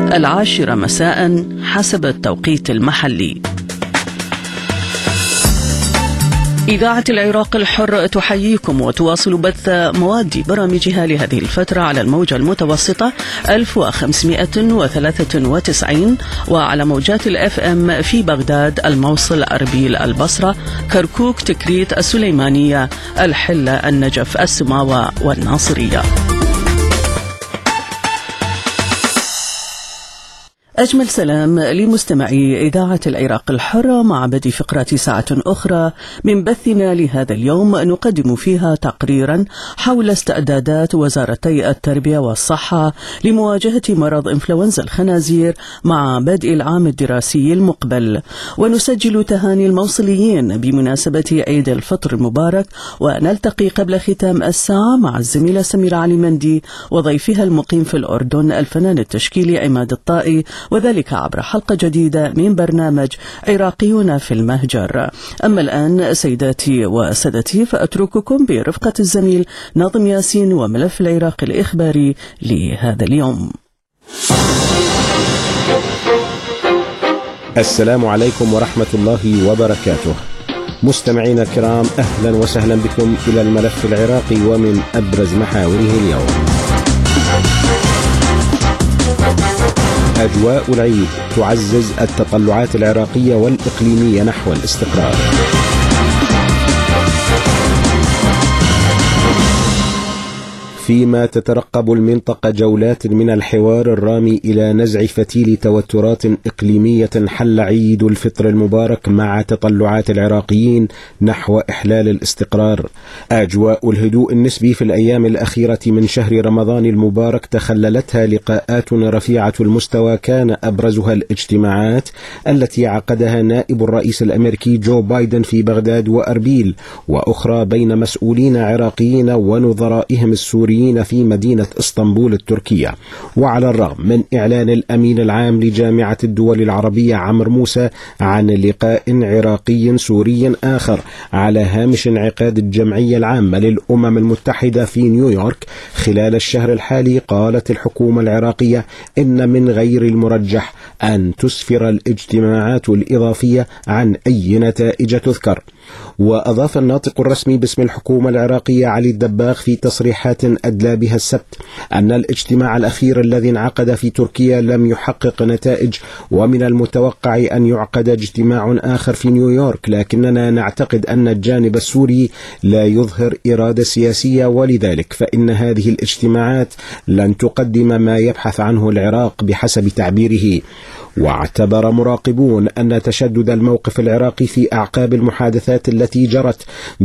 10 مساء حسب التوقيت المحلي. إذاعة العراق الحر تحييكم وتواصل بث مواد برامجها لهذه الفترة على الموجة المتوسطة 1593 وعلى موجات الFM في بغداد، الموصل، أربيل، البصرة، كركوك، تكريت، السليمانية، الحلة، النجف، السماوة والناصرية. أجمل سلام لمستمعي إذاعة العراق الحرة مع بدء فقرات ساعة أخرى من بثنا لهذا اليوم، نقدم فيها تقريرا حول استعدادات وزارتي التربية والصحة لمواجهة مرض إنفلونزا الخنازير مع بدء العام الدراسي المقبل، ونسجل تهاني الموصليين بمناسبة عيد الفطر المبارك، ونلتقي قبل ختام الساعة مع الزميلة سميرة علي مندي وضيفها المقيم في الأردن الفنان التشكيلي عماد الطائي، وذلك عبر حلقة جديدة من برنامج عراقيون في المهجر. أما الآن سيداتي وسادتي فأترككم برفقة الزميل ناظم ياسين وملف العراق الإخباري لهذا اليوم. السلام عليكم ورحمة الله وبركاته. مستمعينا الكرام، أهلا وسهلا بكم إلى الملف العراقي ومن أبرز محاوره اليوم. أجواء العيد تعزز التطلعات العراقية والإقليمية نحو الاستقرار. فيما تترقب المنطقة جولات من الحوار الرامي إلى نزع فتيل توترات إقليمية حل عيد الفطر المبارك مع تطلعات العراقيين نحو إحلال الاستقرار. أجواء الهدوء النسبي في الأيام الأخيرة من شهر رمضان المبارك تخللتها لقاءات رفيعة المستوى، كان أبرزها الاجتماعات التي عقدها نائب الرئيس الأمريكي جو بايدن في بغداد وأربيل، وأخرى بين مسؤولين عراقيين ونظرائهم السوريين في مدينة اسطنبول التركية. وعلى الرغم من إعلان الأمين العام لجامعة الدول العربية عمرو موسى عن لقاء عراقي سوري آخر على هامش انعقاد الجمعية العامة للأمم المتحدة في نيويورك خلال الشهر الحالي، قالت الحكومة العراقية إن من غير المرجح أن تسفر الاجتماعات الإضافية عن أي نتائج تذكر. وأضاف الناطق الرسمي باسم الحكومة العراقية علي الدباغ في تصريحات أدلى بها السبت أن الاجتماع الأخير الذي انعقد في تركيا لم يحقق نتائج، ومن المتوقع أن يعقد اجتماع آخر في نيويورك، لكننا نعتقد أن الجانب السوري لا يظهر إرادة سياسية، ولذلك فإن هذه الاجتماعات لن تقدم ما يبحث عنه العراق بحسب تعبيره. واعتبر مراقبون أن تشدد الموقف العراقي في أعقاب المحادثات التي جرت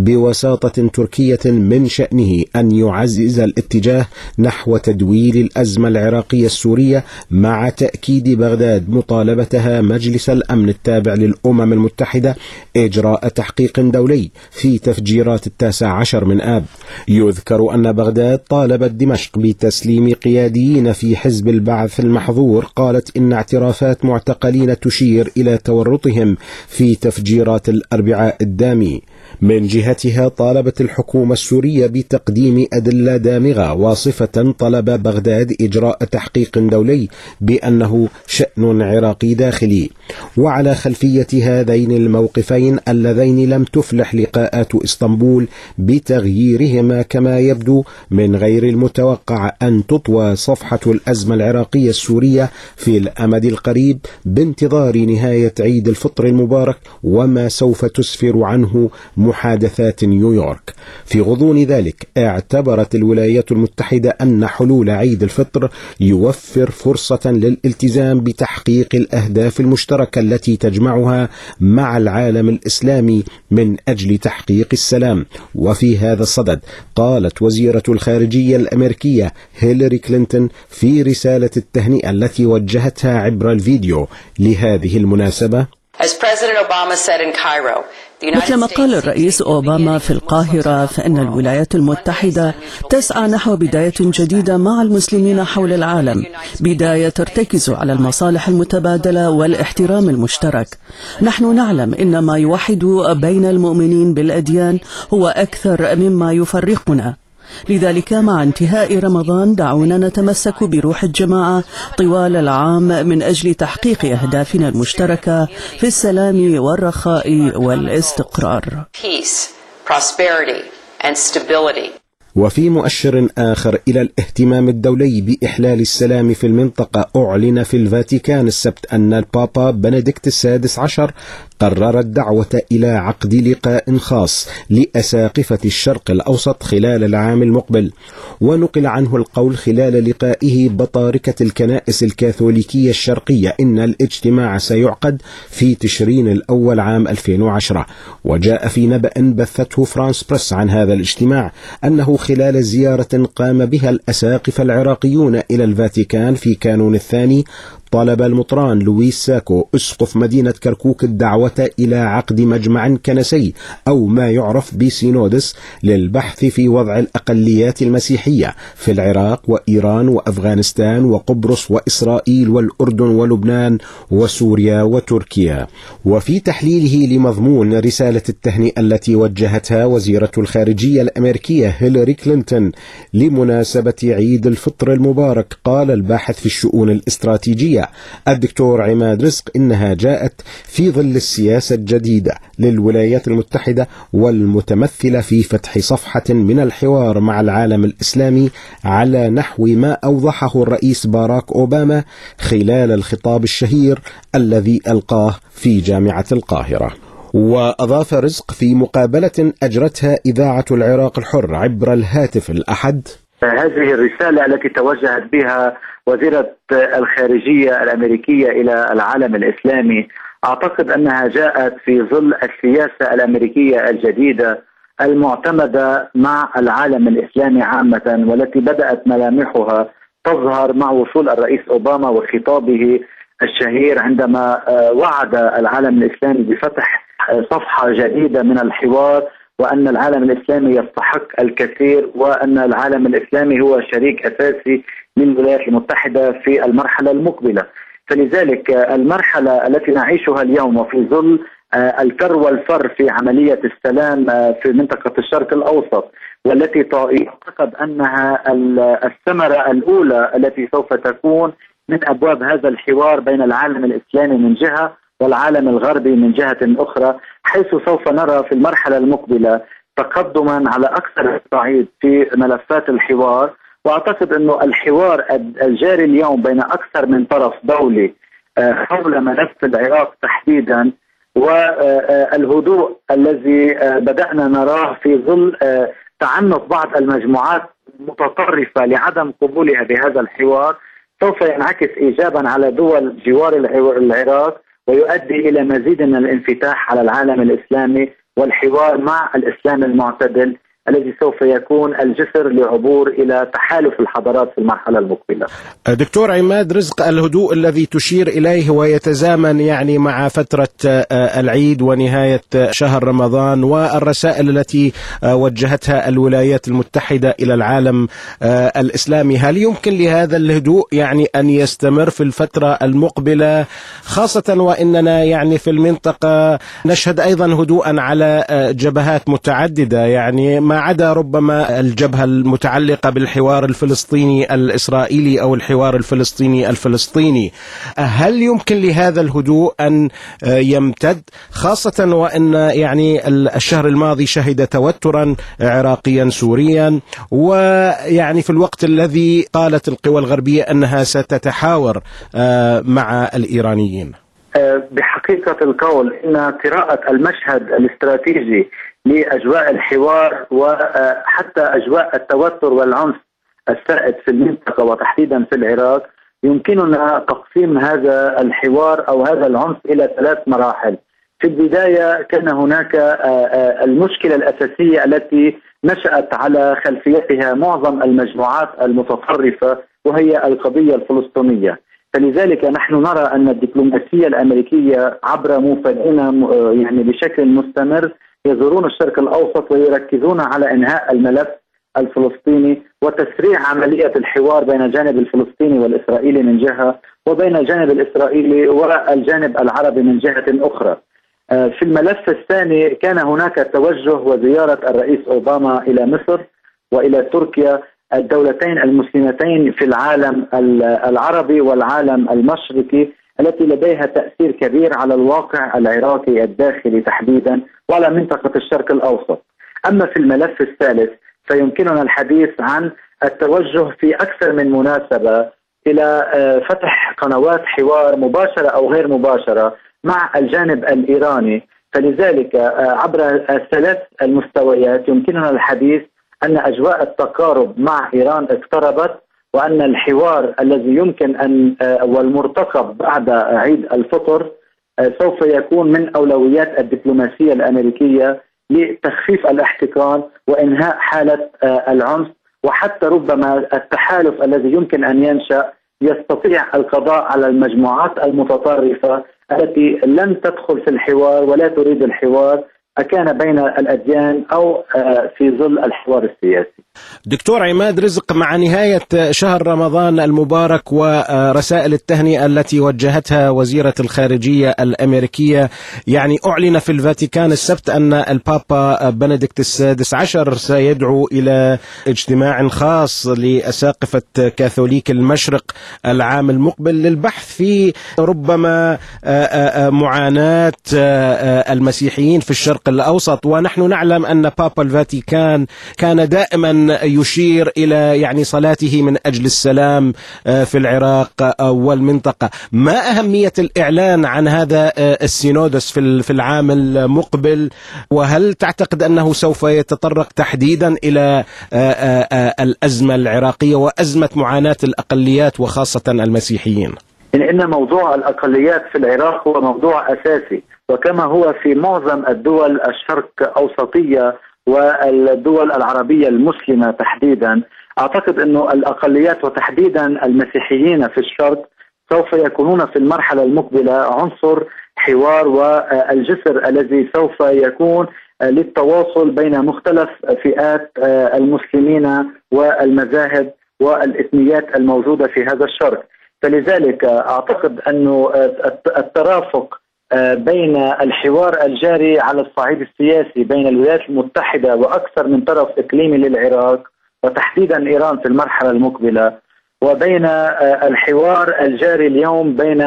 بوساطة تركية من شأنه أن يعزز الاتجاه نحو تدويل الأزمة العراقية السورية، مع تأكيد بغداد مطالبتها مجلس الأمن التابع للأمم المتحدة إجراء تحقيق دولي في تفجيرات 19 من آب. يذكر أن بغداد طالبت دمشق بتسليم قياديين في حزب البعث المحظور، قالت إن اعترافات معتقلين تشير إلى تورطهم في تفجيرات الأربعاء الدامي. من جهتها طالبت الحكومة السورية بتقديم أدلة دامغة واصفة طلب بغداد إجراء تحقيق دولي بأنه شأن عراقي داخلي. وعلى خلفية هذين الموقفين اللذين لم تفلح لقاءات اسطنبول بتغييرهما، كما يبدو من غير المتوقع أن تطوى صفحة الأزمة العراقية السورية في الأمد القريب بانتظار نهاية عيد الفطر المبارك وما سوف تسفر عنه محادثات نيويورك. في غضون ذلك اعتبرت الولايات المتحدة أن حلول عيد الفطر يوفر فرصة للالتزام بتحقيق الأهداف المشتركة التي تجمعها مع العالم الإسلامي من أجل تحقيق السلام. وفي هذا الصدد قالت وزيرة الخارجية الأمريكية هيلاري كلينتون في رسالة التهنئة التي وجهتها عبر الفيديو لهذه المناسبة: مثلما قال الرئيس أوباما في القاهرة، فإن الولايات المتحدة تسعى نحو بداية جديدة مع المسلمين حول العالم، بداية ترتكز على المصالح المتبادلة والاحترام المشترك. نحن نعلم إن ما يوحد بين المؤمنين بالأديان هو أكثر مما يفرقنا. لذلك مع انتهاء رمضان دعونا نتمسك بروح الجماعة طوال العام من أجل تحقيق أهدافنا المشتركة في السلام والرخاء والاستقرار. وفي مؤشر آخر إلى الاهتمام الدولي بإحلال السلام في المنطقة، أعلن في الفاتيكان السبت أن البابا بنديكت السادس عشر قرر الدعوة إلى عقد لقاء خاص لأساقفة الشرق الأوسط خلال العام المقبل. ونقل عنه القول خلال لقائه بطاركة الكنائس الكاثوليكية الشرقية إن الاجتماع سيعقد في تشرين الأول عام 2010. وجاء في نبأ بثته فرانس بريس عن هذا الاجتماع أنه خلال زيارة قام بها الأساقفة العراقيون إلى الفاتيكان في كانون الثاني، طلب المطران لويس ساكو أسقف مدينة كركوك الدعوة إلى عقد مجمع كنسي أو ما يعرف بسينودس للبحث في وضع الأقليات المسيحية في العراق وإيران وأفغانستان وقبرص وإسرائيل والأردن ولبنان وسوريا وتركيا. وفي تحليله لمضمون رسالة التهنئة التي وجهتها وزيرة الخارجية الأمريكية هيلاري كلينتون لمناسبة عيد الفطر المبارك، قال الباحث في الشؤون الاستراتيجية الدكتور عماد رزق إنها جاءت في ظل السياسة الجديدة للولايات المتحدة والمتمثلة في فتح صفحة من الحوار مع العالم الإسلامي على نحو ما أوضحه الرئيس باراك أوباما خلال الخطاب الشهير الذي ألقاه في جامعة القاهرة. وأضاف رزق في مقابلة أجرتها إذاعة العراق الحر عبر الهاتف الأحد: هذه الرسالة التي توجهت بها وزيرة الخارجية الأمريكية إلى العالم الإسلامي أعتقد أنها جاءت في ظل السياسة الأمريكية الجديدة المعتمدة مع العالم الإسلامي عامة، والتي بدأت ملامحها تظهر مع وصول الرئيس أوباما وخطابه الشهير عندما وعد العالم الإسلامي بفتح صفحة جديدة من الحوار، وأن العالم الإسلامي يستحق الكثير، وأن العالم الإسلامي هو شريك أساسي للولايات المتحدة في المرحلة المقبلة. فلذلك المرحلة التي نعيشها اليوم وفي ظل الكر والفر في عملية السلام في منطقة الشرق الأوسط، والتي يعتقد أنها الثمرة الأولى التي سوف تكون من أبواب هذا الحوار بين العالم الإسلامي من جهة والعالم الغربي من جهة أخرى، حيث سوف نرى في المرحلة المقبلة تقدما على أكثر الصعيد في ملفات الحوار. وأعتقد أنه الحوار الجاري اليوم بين أكثر من طرف دولي حول ملف العراق تحديدا، والهدوء الذي بدأنا نراه في ظل تعنت بعض المجموعات المتطرفة لعدم قبولها بهذا الحوار، سوف ينعكس إيجابا على دول جوار العراق ويؤدي إلى مزيد من الانفتاح على العالم الإسلامي والحوار مع الإسلام المعتدل الذي سوف يكون الجسر لعبور إلى تحالف الحضارات في المرحلة المقبلة. دكتور عماد رزق، الهدوء الذي تشير إليه ويتزامن يعني مع فترة العيد ونهاية شهر رمضان والرسائل التي وجهتها الولايات المتحدة إلى العالم الإسلامي، هل يمكن لهذا الهدوء يعني أن يستمر في الفترة المقبلة، خاصة وإننا يعني في المنطقة نشهد أيضا هدوءا على جبهات متعددة، يعني ما عدا ربما الجبهة المتعلقة بالحوار الفلسطيني الإسرائيلي أو الحوار الفلسطيني. هل يمكن لهذا الهدوء أن يمتد، خاصة وأن يعني الشهر الماضي شهد توترا عراقيا سوريا، ويعني في الوقت الذي قالت القوى الغربية أنها ستتحاور مع الإيرانيين؟ بحقيقة القول إن قراءة المشهد الاستراتيجي لأجواء الحوار وحتى أجواء التوتر والعنف السائد في المنطقة وتحديدا في العراق يمكننا تقسيم هذا الحوار أو هذا العنف إلى 3 مراحل. في البداية كان هناك المشكلة الأساسية التي نشأت على خلفيتها معظم المجموعات المتطرفة، وهي القضية الفلسطينية. فلذلك نحن نرى أن الدبلوماسية الأمريكية عبر موفدين يعني بشكل مستمر يزورون الشرق الأوسط ويركزون على إنهاء الملف الفلسطيني وتسريع عملية الحوار بين الجانب الفلسطيني والإسرائيلي من جهة، وبين الجانب الإسرائيلي والجانب العربي من جهة أخرى. في الملف الثاني كان هناك توجه وزيارة الرئيس أوباما إلى مصر، وإلى تركيا، الدولتين المسلمتين في العالم العربي والعالم المشرقي التي لديها تأثير كبير على الواقع العراقي الداخلي تحديدا وعلى منطقة الشرق الأوسط. أما في الملف الثالث فيمكننا الحديث عن التوجه في أكثر من مناسبة إلى فتح قنوات حوار مباشرة أو غير مباشرة مع الجانب الإيراني. فلذلك عبر الثلاث المستويات يمكننا الحديث أن أجواء التقارب مع إيران اقتربت، وأن الحوار الذي يمكن أن والمرتقب بعد عيد الفطر سوف يكون من أولويات الدبلوماسية الأمريكية لتخفيف الاحتقان وإنهاء حالة العنف، وحتى ربما التحالف الذي يمكن أن ينشأ يستطيع القضاء على المجموعات المتطرفة التي لم تدخل في الحوار ولا تريد الحوار، أكان بين الأديان أو في ظل الحوار السياسي. دكتور عماد رزق، مع نهاية شهر رمضان المبارك ورسائل التهنئة التي وجهتها وزيرة الخارجية الأمريكية، يعني أعلن في الفاتيكان السبت أن البابا بنديكت XVI سيدعو إلى اجتماع خاص لأساقفة كاثوليك المشرق العام المقبل للبحث في ربما معاناة المسيحيين في الشرق الأوسط. ونحن نعلم أن بابا الفاتيكان كان دائما يشير إلى يعني صلاته من أجل السلام في العراق والمنطقة. ما أهمية الإعلان عن هذا السينودس في العام المقبل؟ وهل تعتقد أنه سوف يتطرق تحديدا إلى الأزمة العراقية وأزمة معاناة الأقليات وخاصة المسيحيين؟ إن موضوع الأقليات في العراق هو موضوع أساسي، وكما هو في معظم الدول الشرق أوسطية والدول العربية المسلمة تحديدا. أعتقد أنه الأقليات وتحديدا المسيحيين في الشرق سوف يكونون في المرحلة المقبلة عنصر حوار والجسر الذي سوف يكون للتواصل بين مختلف فئات المسلمين والمذاهب والإثنيات الموجودة في هذا الشرق. فلذلك أعتقد أنه الترافق بين الحوار الجاري على الصعيد السياسي بين الولايات المتحدة وأكثر من طرف إقليمي للعراق وتحديدا إيران في المرحلة المقبلة، وبين الحوار الجاري اليوم بين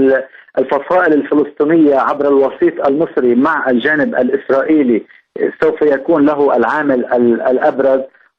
الفصائل الفلسطينية عبر الوسيط المصري مع الجانب الإسرائيلي سوف يكون له العامل الأبرز،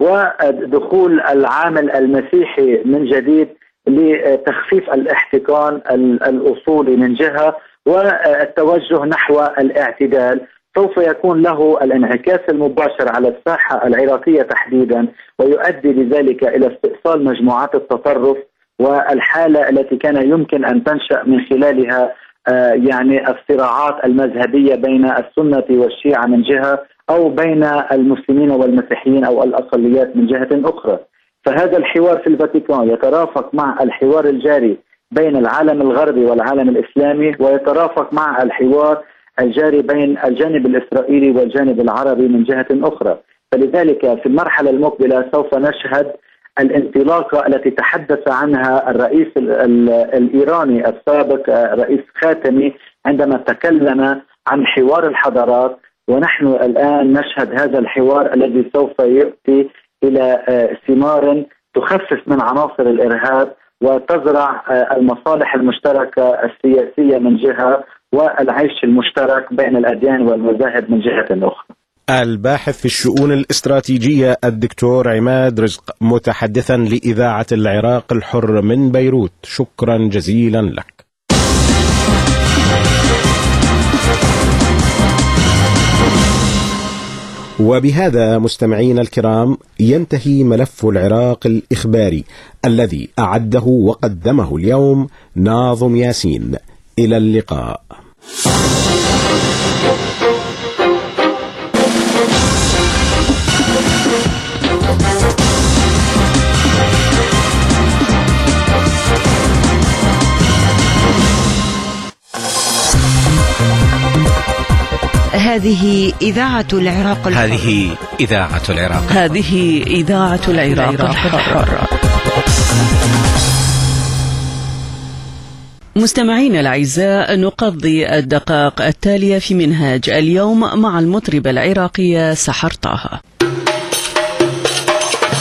ودخول العامل المسيحي من جديد لتخفيف الاحتقان الأصولي من جهة، والتوجه نحو الاعتدال سوف يكون له الانعكاس المباشر على الساحة العراقية تحديدا، ويؤدي بذلك إلى استئصال مجموعات التطرف والحالة التي كان يمكن أن تنشأ من خلالها يعني الصراعات المذهبية بين السنة والشيعة من جهة، أو بين المسلمين والمسيحيين أو الأقليات من جهة أخرى. فهذا الحوار في الفاتيكان يترافق مع الحوار الجاري بين العالم الغربي والعالم الإسلامي، ويترافق مع الحوار الجاري بين الجانب الإسرائيلي والجانب العربي من جهة أخرى. فلذلك في المرحلة المقبلة سوف نشهد الانطلاقة التي تحدث عنها الرئيس الإيراني السابق رئيس خاتمي عندما تكلم عن حوار الحضارات، ونحن الآن نشهد هذا الحوار الذي سوف يؤتي إلى ثمار تخفف من عناصر الإرهاب وتزرع المصالح المشتركة السياسية من جهة والعيش المشترك بين الأديان والمذاهب من جهة أخرى. الباحث في الشؤون الاستراتيجية الدكتور عماد رزق، متحدثا لإذاعة العراق الحر من بيروت، شكرا جزيلا لك. وبهذا مستمعين الكرام ينتهي ملف العراق الإخباري الذي أعده وقدمه اليوم ناظم ياسين. إلى اللقاء. هذه إذاعة العراق الحر. هذه إذاعة العراق. هذه إذاعة العراق الحر. مستمعين الأعزاء، نقضي الدقائق التالية في منهاج اليوم مع المطربة العراقية سحر طه.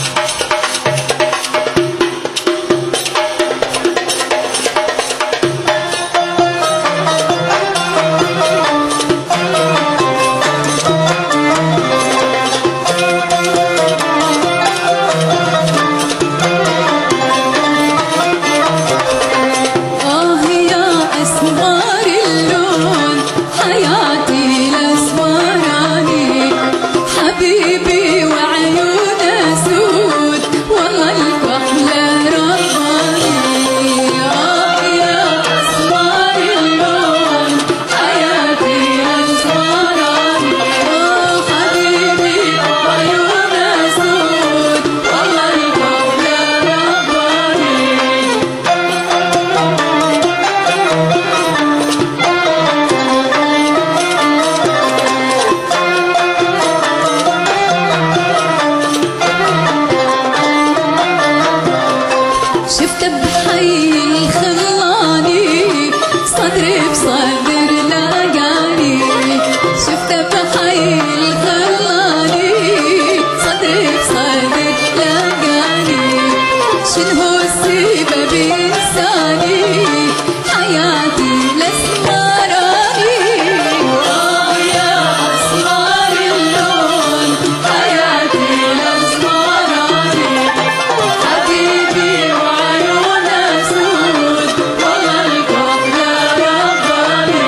بحي الخلاني صدري بصدر لاقاني شفته بحي الخلاني صدري بصدر لاقاني شنو السبب انساني حياتي الاسمراني يا اسمر اللون حياتي الاسمراني حبيبي وعيونه سود والله الكحل رباني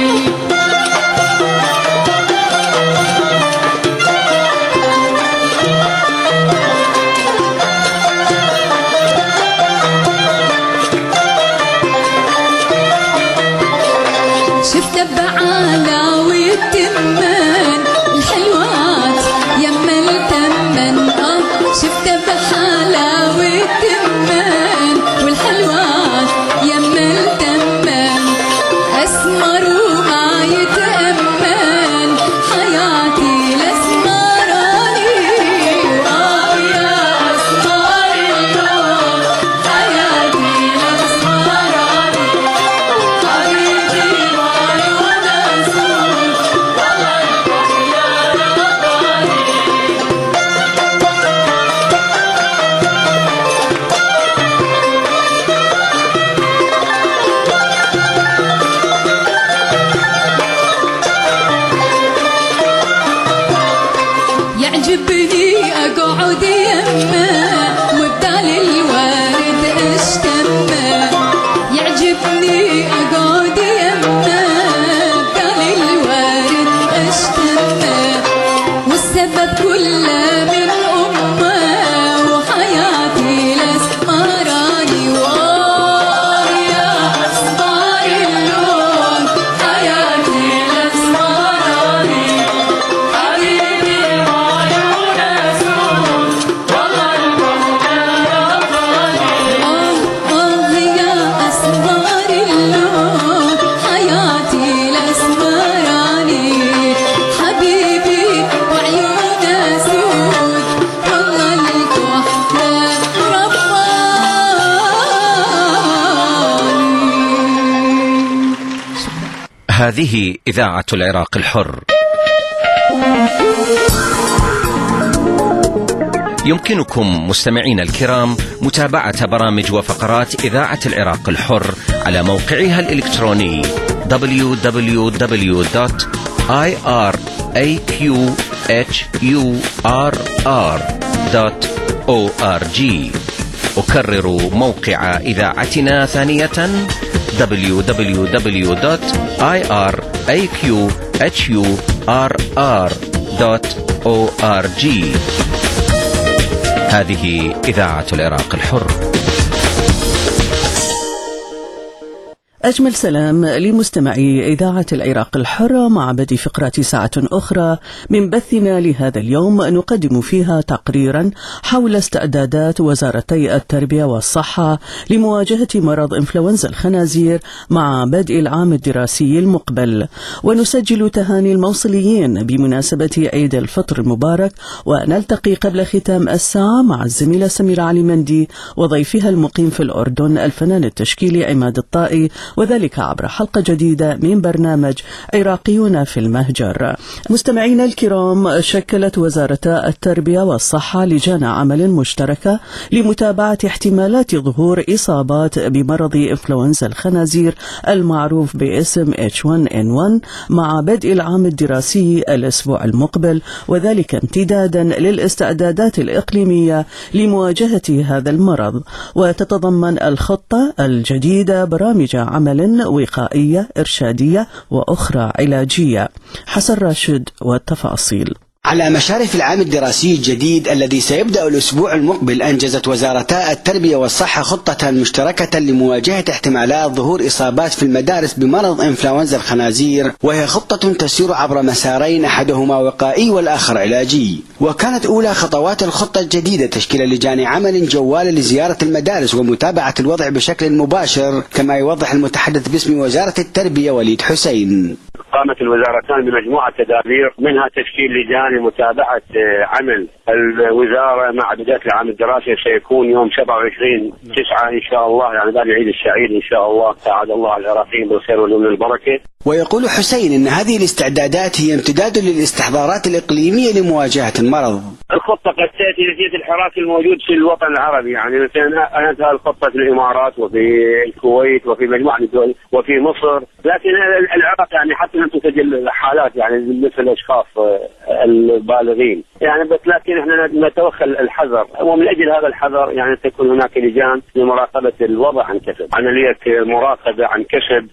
شفت بعلاوي التمن الحلوات يما التمن شفت بحلاوي التمن والحلوات يما التمن اسمر وما يتأمن حياتي الاسمراني يا اسمر اللون حياتي الاسمراني حبيبي وعيونه سود والله الكحل رباني يعجبني اقعد يمه وبدال الورد اشتمه يعجبني اقعد يمه بدال الورد اشتمه والسبب كله من امه وحياتي الاسمراني يا اسمر اللون حياتي الاسمراني حبيبي وعيونه سود والله الكحل رباني يا اسمر اللون حياتي الاسمراني حبيبي وعيونه سود والله الكحل رباني. هذه إذاعة العراق الحر. يمكنكم مستمعين الكرام متابعة برامج وفقرات إذاعة العراق الحر على موقعها الإلكتروني www.iraqhurr.org. أكرر موقع إذاعتنا ثانية www.iraqhurr.org. هذه إذاعة العراق الحر. أجمل سلام لمستمعي إذاعة العراق الحرة مع بدء فقرة ساعة أخرى من بثنا لهذا اليوم، نقدم فيها تقريرا حول استعدادات وزارتي التربية والصحة لمواجهة مرض إنفلونزا الخنازير مع بدء العام الدراسي المقبل، ونسجل تهاني الموصليين بمناسبة عيد الفطر المبارك، ونلتقي قبل ختام الساعة مع الزميلة سميرة علي مندي وضيفها المقيم في الأردن الفنان التشكيلي عماد الطائي، وذلك عبر حلقة جديدة من برنامج عراقيون في المهجر. مستمعينا الكرام، شكلت وزارتا التربية والصحة لجان عمل مشتركة لمتابعة احتمالات ظهور إصابات بمرض إنفلونزا الخنازير المعروف باسم H1N1 مع بدء العام الدراسي الأسبوع المقبل، وذلك امتدادا للاستعدادات الإقليمية لمواجهة هذا المرض. وتتضمن الخطة الجديدة برامج عمل وقائية إرشادية وأخرى علاجية. حسن راشد والتفاصيل. على مشارف العام الدراسي الجديد الذي سيبدأ الأسبوع المقبل، أنجزت وزارتا التربية والصحة خطة مشتركة لمواجهة احتمالات ظهور إصابات في المدارس بمرض إنفلونزا الخنازير، وهي خطة تسير عبر مسارين، أحدهما وقائي والآخر علاجي. وكانت أولى خطوات الخطة الجديدة تشكيل لجان عمل جوال لزيارة المدارس ومتابعة الوضع بشكل مباشر، كما يوضح المتحدث باسم وزارة التربية وليد حسين. قامت الوزارتان بمجموعة تدابير، منها تشكيل لجان لمتابعة عمل الوزارة مع بداية العام الدراسي، سيكون يوم 27/9 إن شاء الله، يعني بعد العيد السعيد إن شاء الله. ساعد الله العراقيين بالخير واليمن والبركة. ويقول حسين أن هذه الاستعدادات هي امتداد للاستحضارات الإقليمية لمواجهة المرض. الخطة قد تأتي نتيجة الحراك الموجود في الوطن العربي، يعني مثلا أنتهى الخطة في الإمارات وفي الكويت وفي مجموعة الدول وفي مصر، لكن العراق يعني حتى لم تسجل حالات يعني مثل الأشخاص البالغين يعني، بس لكن احنا نتوخى الحذر، ومن أجل هذا الحذر يعني تكون هناك لجان لمراقبة الوضع عن كسب، عملية مراقبة عن كسب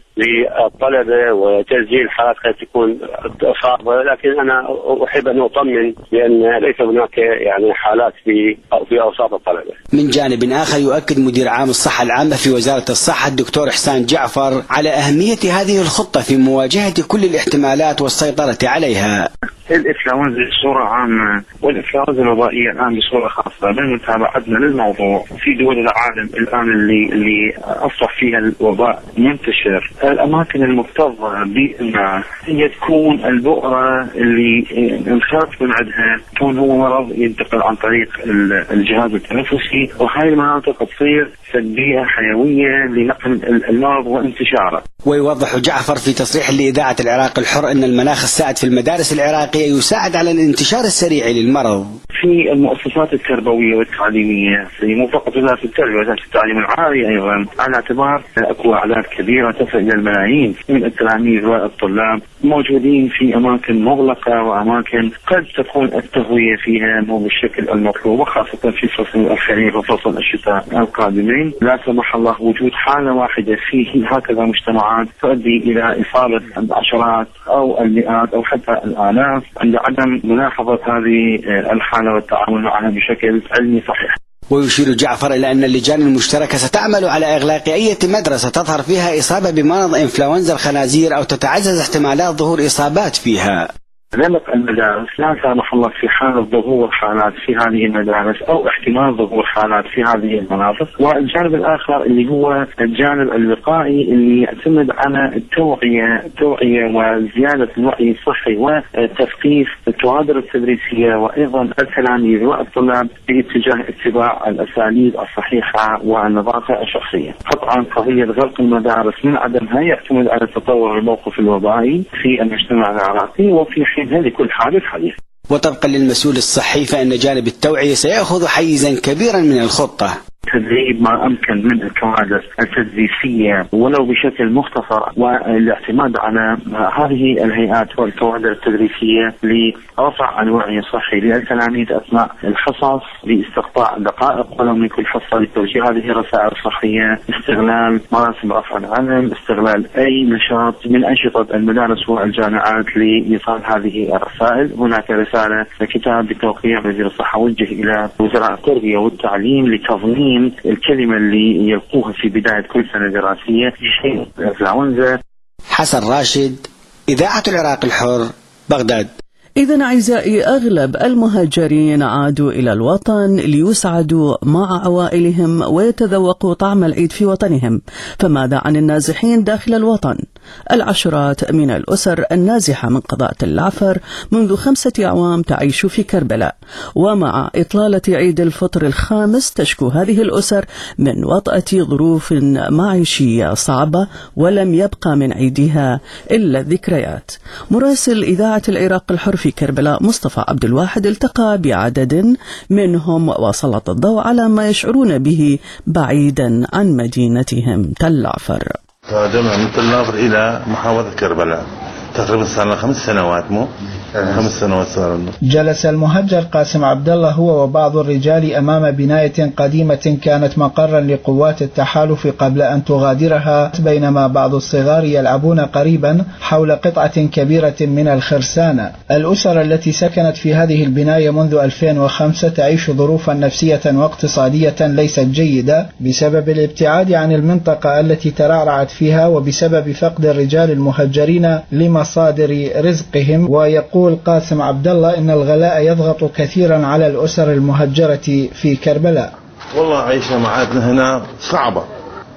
للطلبة وتسجيل حالات قد تكون صعبة، لكن أنا أحب أن أطمن بأن ليس هناك يعني حالات في أوساط الطلبة. من جانب آخر يؤكد مدير عام الصحة العامة في وزارة الصحة الدكتور إحسان جعفر على أهمية هذه الخطة في مواجهة كل الاحتمالات والسيطرة عليها. الإنفلونزا بصورة عامة والإنفلونزا الوبائية الآن بصورة خاصة من متابعتنا للموضوع في دول العالم الآن اللي أصبح فيها الوباء منتشر، الأماكن المكتظة بأنها هي تكون البؤرة اللي نخاف من عندها، كون هو مرض ينتقل عن طريق الجهاز التنفسي، وهاي المناطق تصير بيئة حيوية لنقل المرض وانتشاره. ويوضح جعفر في تصريح لإذاعة العراق الحر أن المناخ السائد في المدارس العراقية يساعد على الانتشار السريع للمرض. في المؤسسات التربوية والتعليمية مو فقط وزارة التربية، وزارة التعليم العالي أيضا، على اعتبار أكو أعداد كبيرة تصل إلى الملايين من التلاميذ والطلاب موجودين في أماكن مغلقة وأماكن قد تكون التهوية فيها مو بالشكل المطلوب، وخاصة في فصل الخريف وفصل الشتاء القادمين. لا سمح الله وجود حالة واحدة في هكذا مجتمعات تؤدي إلى إصابة العشرات أو المئات أو حتى الآلاف عند عدم ملاحظة هذه الحالة والتعامل معها بشكل علمي صحيح. ويشير جعفر إلى أن اللجان المشتركة ستعمل على إغلاق أي مدرسة تظهر فيها إصابة بمرض إنفلونزا الخنازير أو تتعزز احتمالات ظهور إصابات فيها. غلق المدارس لا سمح الله في حال ظهور حالات في هذه المدارس أو احتمال ظهور حالات في هذه المناطق. والجانب الآخر اللي هو الجانب الوقائي اللي يعتمد على التوعية وزيادة الوعي الصحي وتثقيف الكوادر التدريسية وأيضا التلاميذ والطلاب باتجاه اتباع الأساليب الصحيحة والنظافة الشخصية. قطعا قضية غلق المدارس من عدمها يعتمد على تطور الموقف الوبائي في المجتمع العراقي وفي حين هذه كل حادث حديث. وطبقا للمسؤول الصحي فإن جانب التوعية سيأخذ حيزا كبيرا من الخطة. تدريب ما أمكن من الكوادر التدريسية ولو بشكل مختصر، والاعتماد على هذه الهيئات والكوادر التدريسية لرفع الوعي الصحي للتلاميذ أثناء الحصص، لاستقطاع دقائق ولو من كل حصة لتوجيه هذه الرسائل الصحية، استغلال مراسم رفع العلم، استغلال أي نشاط من أنشطة المدارس والجامعات لإيصال هذه الرسائل. هناك رسالة كتاب بتوقيع وزير الصحة وجه إلى وزراء التربية والتعليم لتضمين الكلمة اللي يلقوها في بداية كل سنة دراسية شيء الإنفلونزا. حسن راشد، إذاعة العراق الحر، بغداد. إذن أعزائي، أغلب المهاجرين عادوا إلى الوطن ليسعدوا مع عوائلهم ويتذوقوا طعم العيد في وطنهم، فماذا عن النازحين داخل الوطن؟ العشرات من الأسر النازحة من قضاء تل عفر منذ 5 أعوام تعيش في كربلاء، ومع إطلالة عيد الفطر الخامس تشكو هذه الأسر من وطأة ظروف معيشية صعبة، ولم يبقى من عيدها إلا الذكريات. مراسل إذاعة العراق الحر في كربلاء مصطفى عبد الواحد التقى بعدد منهم وسلط الضوء على ما يشعرون به بعيدا عن مدينتهم تل عفر. تهاجمنا من تل عفر إلى محافظة كربلاء تقريبا صار لنا 5 سنوات 5 سنوات صار لنا. جلس المهجر قاسم عبد الله هو وبعض الرجال أمام بناية قديمة كانت مقرا لقوات التحالف قبل أن تغادرها، بينما بعض الصغار يلعبون قريبا حول قطعة كبيرة من الخرسانة. الأسر التي سكنت في هذه البناية منذ 2005 تعيش ظروفا نفسية واقتصادية ليست جيدة بسبب الابتعاد عن المنطقة التي ترعرعت فيها وبسبب فقد الرجال المهجرين لمصادر رزقهم. ويقول قاسم عبد الله إن الغلاء يضغط كثيرا على الأسر المهجرة في كربلاء. والله عيشة معاتنا هنا صعبة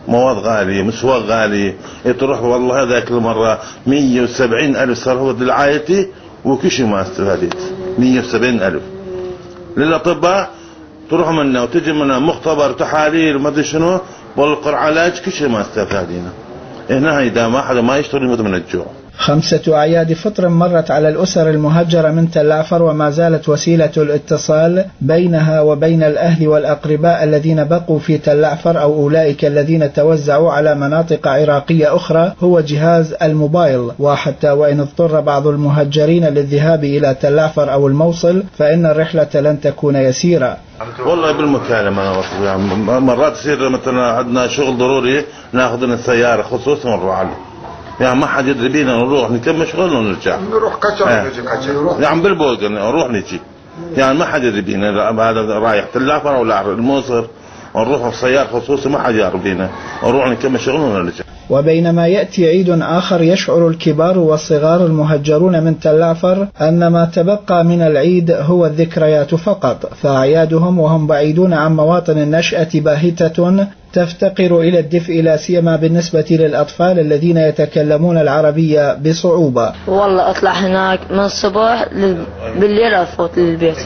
مواد غالية، مسواق غالي، تروح والله هذاك المرة 170,000 صار هو لعائلتي وكشي ما استفادت. 170,000 للأطباء تروح منه وتجي منه مختبر تحاليل وما ادري شنو والقرعة علاج كشي ما استفادينا. هنا إذا ما حدا ما يشتغل يموت من الجوع. 5 أعياد فطر مرت على الأسر المهجرة من تل عفر، وما زالت وسيلة الاتصال بينها وبين الأهل والأقرباء الذين بقوا في تل عفر أو أولئك الذين توزعوا على مناطق عراقية أخرى هو جهاز الموبايل. وحتى وإن اضطر بعض المهجرين للذهاب إلى تل عفر أو الموصل فإن الرحلة لن تكون يسيرة. والله بالمكالمة يعني مرات يصير مثلا عندنا شغل ضروري ناخذ لنا السيارة خصوصا ونروح عليه، يعني ما حد يدري بينا نروح نكمل شغلنا ونرجع. نروح كشر نجي كشر يعني بالبوق نروح نجي، يعني ما حد يدري بينا هذا رايح تل عفر ولا الموصل ونروح السيارة خصوصي ما حد يعرف بينا نروح نكمل شغلنا ونرجع. وبينما يأتي عيد آخر يشعر الكبار والصغار المهجرون من تل عفر أن ما تبقى من العيد هو الذكريات فقط، فأعيادهم وهم بعيدون عن مواطن النشأة باهتة تفتقر إلى الدفء، لا سيما بالنسبة للأطفال الذين يتكلمون العربية بصعوبة. والله أطلع هناك من الصبح بالليل أفوت للبيت،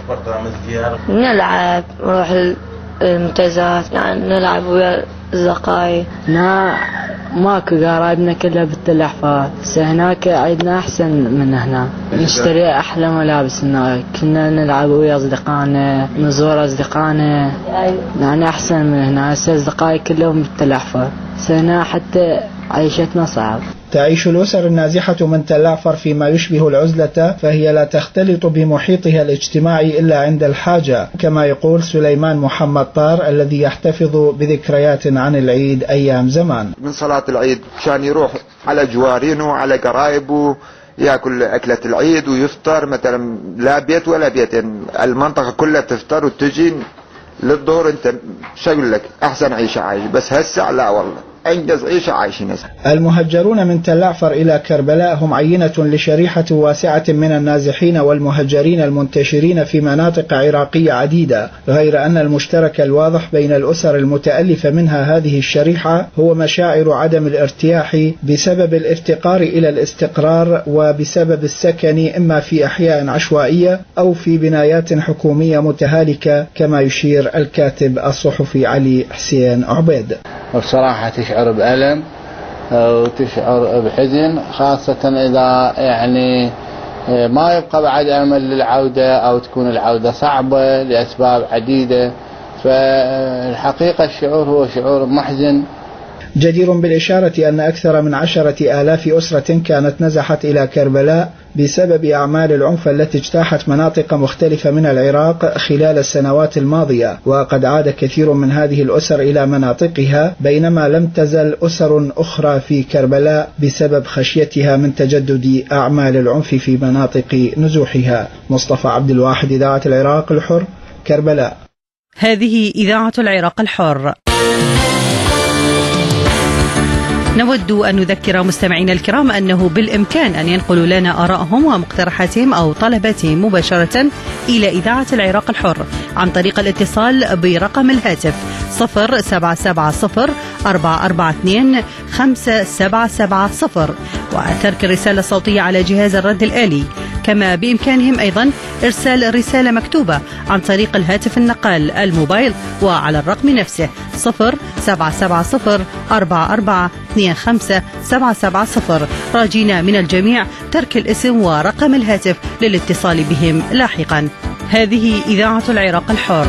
نلعب نروح المنتزهات، يعني نلعب ويا الزقاي. ماكو قرايبنا كلها بالتل عفر، هناك عيدنا أحسن من هنا، نشتري أحلى ملابس هناك، كنا نلعب ويا أصدقائنا نزور أصدقائنا، يعني أحسن من هنا. أصدقائي كلهم بالتل عفر، هنا حتى عيشتنا صعب. تعيش الأسر النازحة من تل عفر فيما يشبه العزلة، فهي لا تختلط بمحيطها الاجتماعي إلا عند الحاجة، كما يقول سليمان محمد طار الذي يحتفظ بذكريات عن العيد أيام زمان. من صلاة العيد كان يروح على جوارينه وعلى قرايبه يأكل أكلة العيد ويفطر، مثلا لا بيت ولا بيتين، المنطقة كلها تفطر وتجي للظهر. انت شو اقول لك احسن عيشة عايش، بس هسه لا والله انجز عيشة عايشين. المهجرون من تل عفر إلى كربلاء هم عينة لشريحة واسعة من النازحين والمهجرين المنتشرين في مناطق عراقية عديدة، غير أن المشترك الواضح بين الأسر المتألفة منها هذه الشريحة هو مشاعر عدم الارتياح بسبب الافتقار إلى الاستقرار، وبسبب السكن إما في أحياء عشوائية أو في بنايات حكومية متهالكة، كما يشير الكاتب الصحفي علي حسين عبيد. والصراحة تشعر بألم وتشعر بحزن، خاصة إذا يعني ما يبقى بعد أمل للعودة أو تكون العودة صعبة لأسباب عديدة، فالحقيقة الشعور هو شعور محزن. جدير بالإشارة أن أكثر من 10,000 أسرة كانت نزحت إلى كربلاء بسبب أعمال العنف التي اجتاحت مناطق مختلفة من العراق خلال السنوات الماضية، وقد عاد كثير من هذه الأسر إلى مناطقها، بينما لم تزل أسر أخرى في كربلاء بسبب خشيتها من تجدد أعمال العنف في مناطق نزوحها. مصطفى عبد الواحد، إذاعة العراق الحر، كربلاء. هذه إذاعة العراق الحر. نود أن نذكر مستمعينا الكرام أنه بالإمكان أن ينقلوا لنا آرائهم ومقترحاتهم أو طلباتهم مباشرة إلى إذاعة العراق الحر عن طريق الاتصال برقم الهاتف 0770-442-5770 وترك الرسالة الصوتية على جهاز الرد الآلي. كما بإمكانهم أيضا إرسال رسالة مكتوبة عن طريق الهاتف النقال الموبايل وعلى الرقم نفسه 0770-4425-770، راجين من الجميع ترك الاسم ورقم الهاتف للاتصال بهم لاحقا. هذه إذاعة العراق الحر.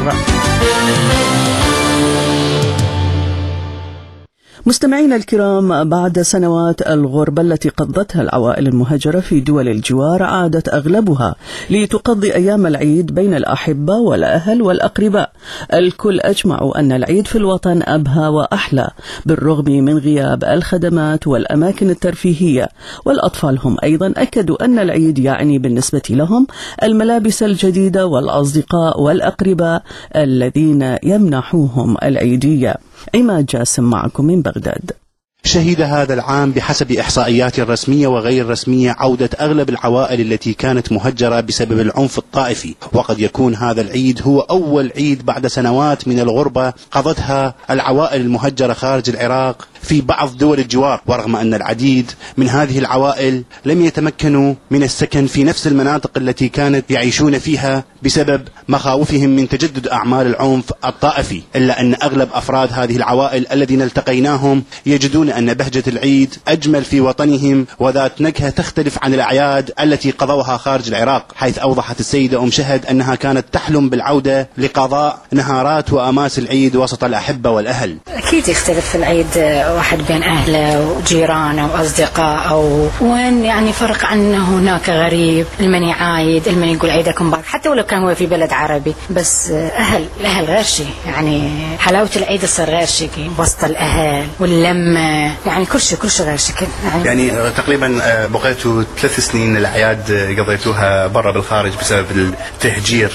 مستمعينا الكرام، بعد سنوات الغربة التي قضتها العوائل المهاجرة في دول الجوار، عادت أغلبها لتقضي أيام العيد بين الأحبة والأهل والأقرباء. الكل أجمعوا أن العيد في الوطن أبهى وأحلى بالرغم من غياب الخدمات والأماكن الترفيهية، والأطفال هم أيضا أكدوا أن العيد يعني بالنسبة لهم الملابس الجديدة والأصدقاء والأقرباء الذين يمنحوهم العيدية. عماد جاسم معكم من بغداد. شهد هذا العام بحسب إحصائيات رسمية وغير رسمية عودة أغلب العوائل التي كانت مهجرة بسبب العنف الطائفي، وقد يكون هذا العيد هو أول عيد بعد سنوات من الغربة قضتها العوائل المهجرة خارج العراق في بعض دول الجوار، ورغم أن العديد من هذه العوائل لم يتمكنوا من السكن في نفس المناطق التي كانت يعيشون فيها بسبب مخاوفهم من تجدد أعمال العنف الطائفي، إلا أن أغلب أفراد هذه العوائل الذين التقيناهم يجدون أن بهجة العيد أجمل في وطنهم وذات نكهة تختلف عن الأعياد التي قضوها خارج العراق، حيث أوضحت السيدة أم شهد أنها كانت تحلم بالعودة لقضاء نهارات وأماس العيد وسط الأحبة والأهل. أكيد يختلف العيد واحد بين أهله وجيرانه وأصدقائه، وين يعني فرق عنه هناك غريب المني عايد المني يقول عيدكم مبارك، حتى ولو كان هو في بلد عربي، بس الأهل غير شيء، يعني حلاوة العيد تصير غير شيء وسط الأهل واللمة، يعني كل شيء غير شكل. يعني تقريبا بقيتوا 3 سنين الأعياد قضيتوها برا بالخارج بسبب التهجير.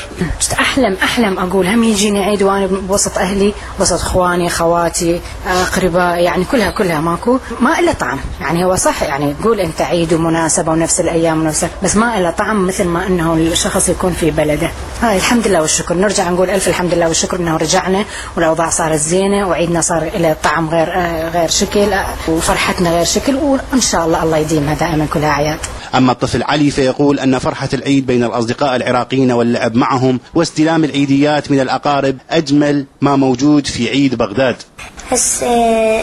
أحلم أقول هم يجيني عيد وأنا بوسط أهلي وسط إخواني خواتي أقرباء، يعني كلها ماكو ما إلا طعم، يعني هو صح يعني تقول أنت عيد ومناسبة ونفس الأيام ونفس، بس ما إلا طعم مثل ما إنه الشخص يكون في بلده. هاي الحمد لله والشكر، نرجع نقول ألف الحمد لله والشكر إنه رجعنا والأوضاع صارت زينة وعيدنا صار إلى طعم غير شكل وفرحتنا غير شكل، وإن شاء الله يديمها دائما كلها أعياد. أما الطفل علي فيقول أن فرحة العيد بين الأصدقاء العراقيين واللعب معهم واستلام العيديات من الأقارب أجمل ما موجود في عيد بغداد. هسه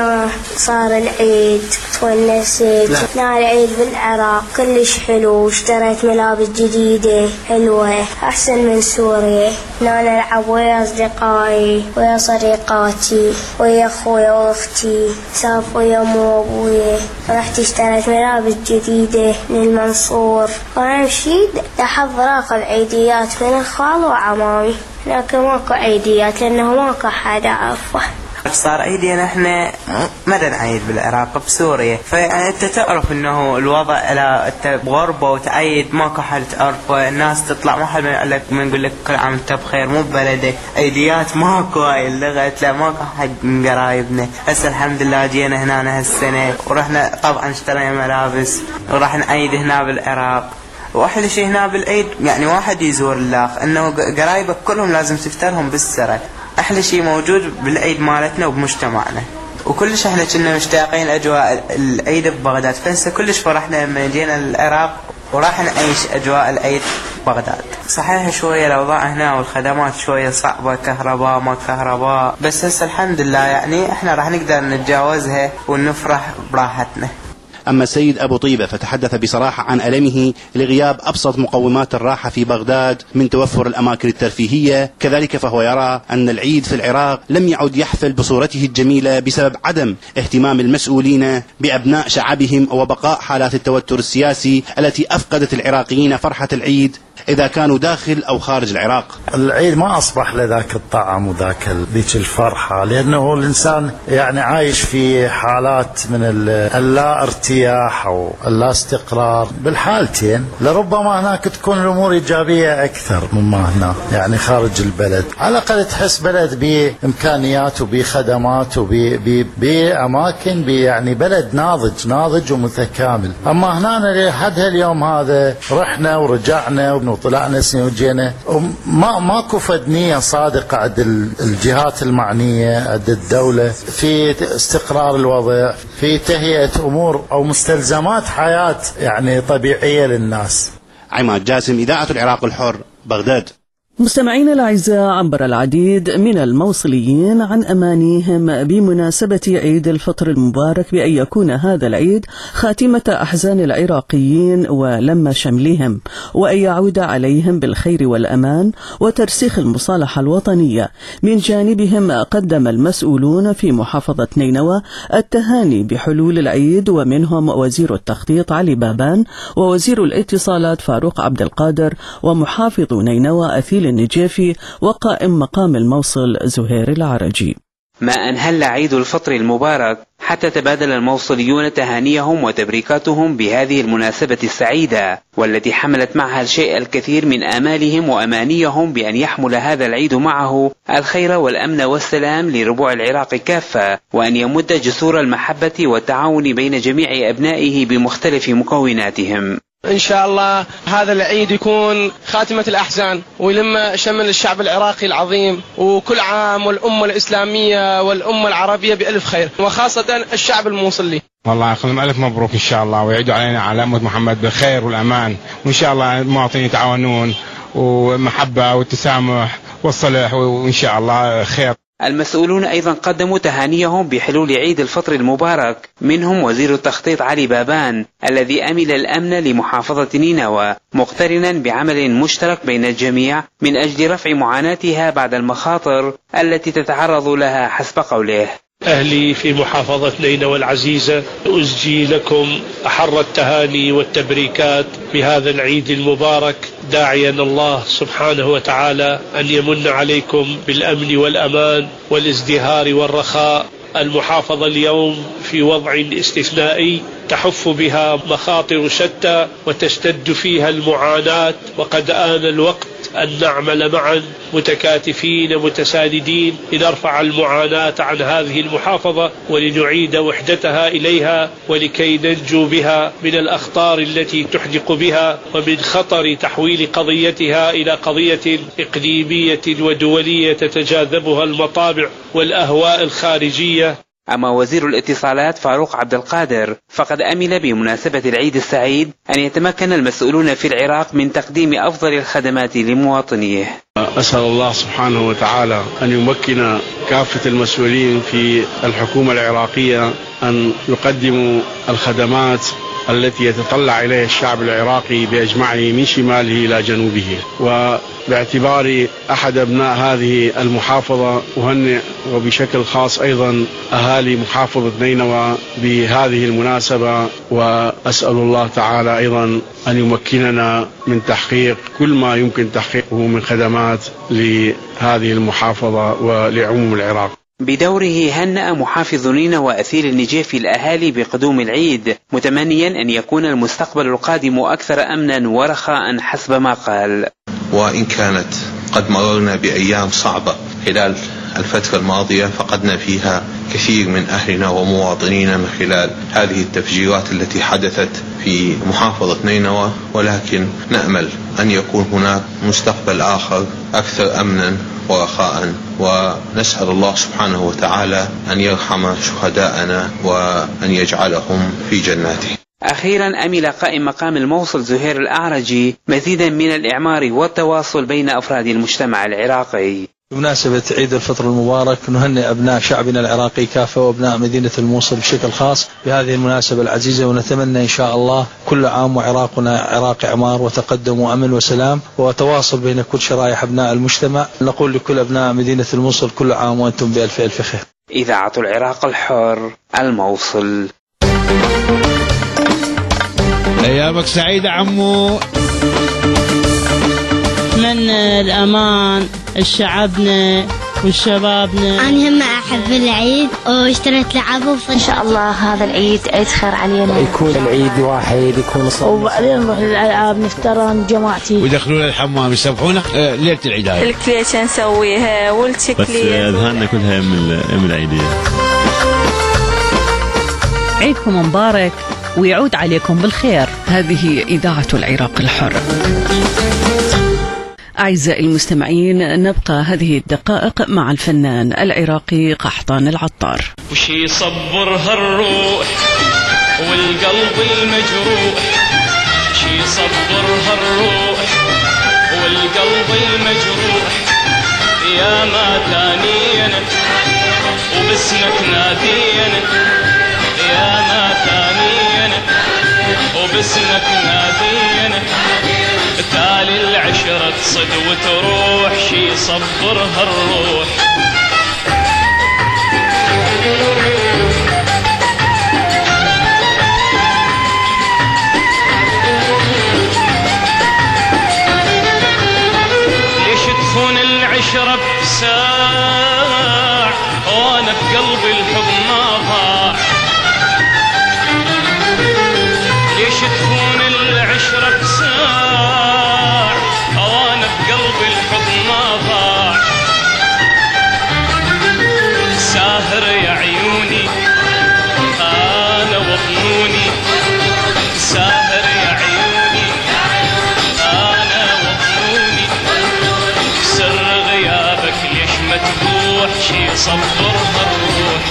صار العيد تونست، نال العيد بالعراق كلش حلو، اشتريت ملابس جديدة حلوة أحسن من سوريا، نال ألعب ويا أصدقائي ويا صديقاتي ويا أخويا وأختي، سافر ويا أمي وأبويا، رحت اشتريت ملابس جديدة من المنصور، وأهم شي أحضر آخذ عيديات من الخال وعمامي، لكن ماكو عيديات لأنه ماكو حدا عارفه. صار عيدنا احنا ما نعيد بالعراق بسوريا، فانت تعرف انه الوضع على انت بغربه وتعيد ماكو حد تعرفه، الناس تطلع ما حد يقول لك من يقول لك كل عام انت بخير مو ببلدك، عيديات ماكو، هاي اللغه لا ماكو حد من قرايبنا. هسه الحمد لله جينا هنا هالسنه ورحنا طبعا اشترينا ملابس وراح نعيد هنا بالعراق، واحلى شيء هنا بالعيد يعني واحد يزور الاخ، انه قرايبك كلهم لازم تفترهم بالسرة، احلى شيء موجود بالعيد مالتنا وبمجتمعنا، وكلش احنا كنا مشتاقين اجواء العيد ببغداد، فهسه كلش فرحنا لما جينا العراق وراح نعيش اجواء العيد ببغداد. صحيح شويه الاوضاع هنا والخدمات شويه صعبه، كهرباء ما كهرباء، بس هسه الحمد لله يعني احنا راح نقدر نتجاوزها ونفرح براحتنا. أما السيد أبو طيبة فتحدث بصراحة عن ألمه لغياب أبسط مقومات الراحة في بغداد من توفر الأماكن الترفيهية، كذلك فهو يرى أن العيد في العراق لم يعد يحفل بصورته الجميلة بسبب عدم اهتمام المسؤولين بأبناء شعبهم وبقاء حالات التوتر السياسي التي أفقدت العراقيين فرحة العيد إذا كانوا داخل أو خارج العراق. العيد ما أصبح لذاك الطعم وذاك ذيك الفرحة، لأنه الإنسان يعني عايش في حالات من اللا ارتياح أو اللا استقرار بالحالتين، لربما هناك تكون الأمور إيجابية أكثر مما هنا يعني خارج البلد، على الأقل تحس بلد بإمكانيات وبخدمات وبأماكن يعني بلد ناضج ومتكامل. أما هنا لحد اليوم هذا رحنا ورجعنا وطلعنا سنين وجينا، ماكو فدنية صادقة عند الجهات المعنية عند الدولة في استقرار الوضع، في تهيئة أمور أو مستلزمات حياة يعني طبيعية للناس. عماد جاسم، إذاعة العراق الحر، بغداد. مستمعينا الأعزاء، عبر العديد من الموصليين عن أمانيهم بمناسبة عيد الفطر المبارك بأن يكون هذا العيد خاتمة أحزان العراقيين ولم شملهم، وأن يعود عليهم بالخير والأمان وترسيخ المصالحة الوطنية. من جانبهم قدم المسؤولون في محافظة نينوى التهاني بحلول العيد، ومنهم وزير التخطيط علي بابان ووزير الاتصالات فاروق عبد القادر ومحافظ نينوى أثيل النجيفي وقائم مقام الموصل زهير العرجي. ما أنهل عيد الفطر المبارك حتى تبادل الموصليون تهانيهم وتبريكاتهم بهذه المناسبة السعيدة، والتي حملت معها الشيء الكثير من آمالهم وأمانيهم بأن يحمل هذا العيد معه الخير والأمن والسلام لربوع العراق كافة، وأن يمد جسور المحبة والتعاون بين جميع أبنائه بمختلف مكوناتهم. إن شاء الله هذا العيد يكون خاتمة الأحزان ويلم شمل الشعب العراقي العظيم، وكل عام والأمة الإسلامية والأمة العربية بألف خير، وخاصة الشعب الموصلي. والله أقول ألف مبروك إن شاء الله، ويعيدوا علينا على أمة محمد بالخير والأمان، وإن شاء الله المواطنين يتعاونون ومحبة والتسامح والصلح، وإن شاء الله خير. المسؤولون أيضا قدموا تهانيهم بحلول عيد الفطر المبارك، منهم وزير التخطيط علي بابان الذي أمل الأمن لمحافظة نينوى، مقترنا بعمل مشترك بين الجميع من أجل رفع معاناتها بعد المخاطر التي تتعرض لها حسب قوله. أهلي في محافظة نينوى العزيزة، أزجي لكم أحر التهاني والتبريكات بهذا العيد المبارك، داعيا الله سبحانه وتعالى أن يمن عليكم بالأمن والأمان والازدهار والرخاء. المحافظة اليوم في وضع استثنائي تحف بها مخاطر شتى وتشتد فيها المعاناة، وقد آن الوقت أن نعمل معا متكاتفين متساندين لنرفع المعاناة عن هذه المحافظة ولنعيد وحدتها إليها، ولكي ننجو بها من الأخطار التي تحدق بها ومن خطر تحويل قضيتها إلى قضية إقليمية ودولية تتجاذبها المطامع والأهواء الخارجية. أما وزير الاتصالات فاروق عبد القادر فقد أمل بمناسبة العيد السعيد أن يتمكن المسؤولون في العراق من تقديم أفضل الخدمات لمواطنيه. أسأل الله سبحانه وتعالى أن يمكن كافة المسؤولين في الحكومة العراقية أن يقدموا الخدمات التي يتطلع إليها الشعب العراقي بأجمعه من شماله إلى جنوبه. وباعتباري أحد أبناء هذه المحافظة أهنئ وبشكل خاص أيضا أهالي محافظة نينوى بهذه المناسبة، وأسأل الله تعالى أيضا أن يمكننا من تحقيق كل ما يمكن تحقيقه من خدمات لهذه المحافظة ولعموم العراق. بدوره هنأ محافظ نينوى أثير النجيف الأهالي بقدوم العيد، متمنيا أن يكون المستقبل القادم أكثر أمنا ورخاء حسب ما قال. وإن كانت قد مررنا بأيام صعبة خلال الفترة الماضية، فقدنا فيها كثير من أهلنا ومواطنينا من خلال هذه التفجيرات التي حدثت في محافظة نينوى، ولكن نأمل أن يكون هناك مستقبل آخر أكثر أمنا ورخاء، ونسأل الله سبحانه وتعالى أن يرحم شهداءنا وأن يجعلهم في جناته. أخيرا أمل قائم مقام الموصل زهير الأعرجي مزيدا من الإعمار والتواصل بين أفراد المجتمع العراقي. بمناسبة عيد الفطر المبارك نهنئ أبناء شعبنا العراقي كافة وأبناء مدينة الموصل بشكل خاص بهذه المناسبة العزيزة، ونتمنى إن شاء الله كل عام وعراقنا عراق إعمار وتقدم وأمن وسلام وتواصل بين كل شرائح أبناء المجتمع. نقول لكل أبناء مدينة الموصل كل عام وأنتم بألف ألف خير. إذاعة العراق الحر، الموصل. أيامك سعيدة عمو. أتمنى الأمان لشعبنا وشبابنا. أنا هم أحب العيد واشتريت لعبه، إن شاء الله هذا العيد عيد خير علينا، يكون العيد واحد يكون صبح، وبعدين نروح للألعاب نفترن جماعتي ويدخلون الحمام يسبحونه ليلة العيد. الكليشة نسويها والتشكلية، بس أذهاننا كلها يوم العيدية. عيدكم مبارك ويعود عليكم بالخير. هذه إذاعة العراق الحر. أعزائي المستمعين، نبقى هذه الدقائق مع الفنان العراقي قحطان العطار. وش يصبر هالروح والقلب المجروح، وش يصبر هالروح والقلب المجروح، يا ما ثانينا وباسمك نادينا، يا ما ثانينا وباسمك نادينا، تالي العشرة تصد وتروح، شي صبر هالروح. ليش تخون العشرة بساع وانا بقلبي الحب ما ضاع، صبرها الروح.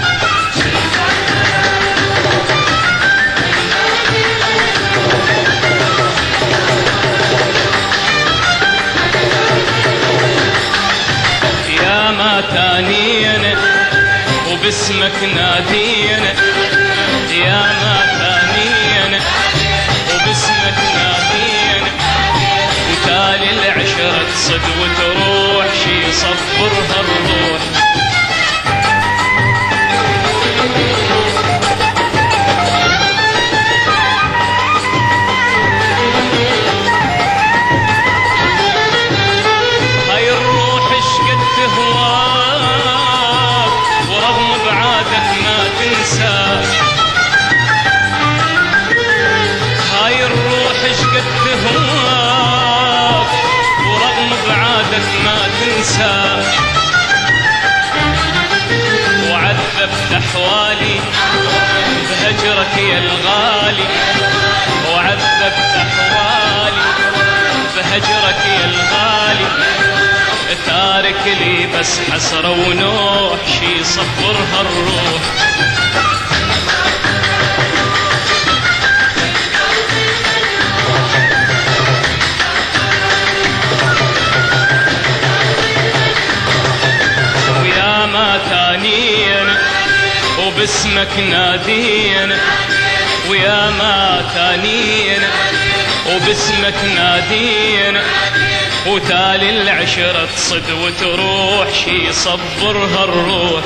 يا ما تانينا وباسمك نادينا، يا ما تانينا وباسمك نادينا، وتالي العشرة تصد وتروح شي صبرها الروح. هاي الروح اشقد تهواك ورغم بعادك ما تنساك، هاي الروح اشقد تهواك ورغم بعادك ما تنساك، وعذبت احوالي بهجرك يا الغالي، وعذبت احوالي بهجرك يا الغالي، تارك لي بس حسرة ونوح شي صبرها الروح. ويا ما تانينا وباسمك نادينا، ويا ما تانينا وباسمك نادينا، وتالي العشرة تصد وتروح شي صبرها الروح.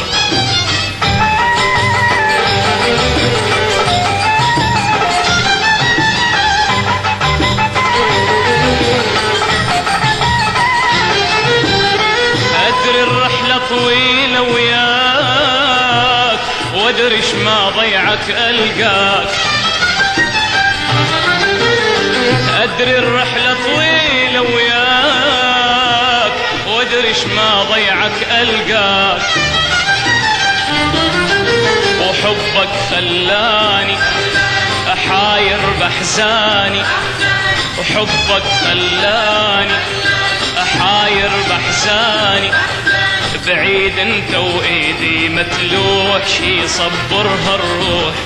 أدري الرحلة طويلة وياك، وادري ما ضيعك ألقاك، أدري الرحلة طويلة وياك، وادري ما ضيعك ألقاك، وحبك خلاني أحاير بحزاني، وحبك خلاني أحاير بحزاني، بعيد انت وإيدي متلوح شي صبرها الروح.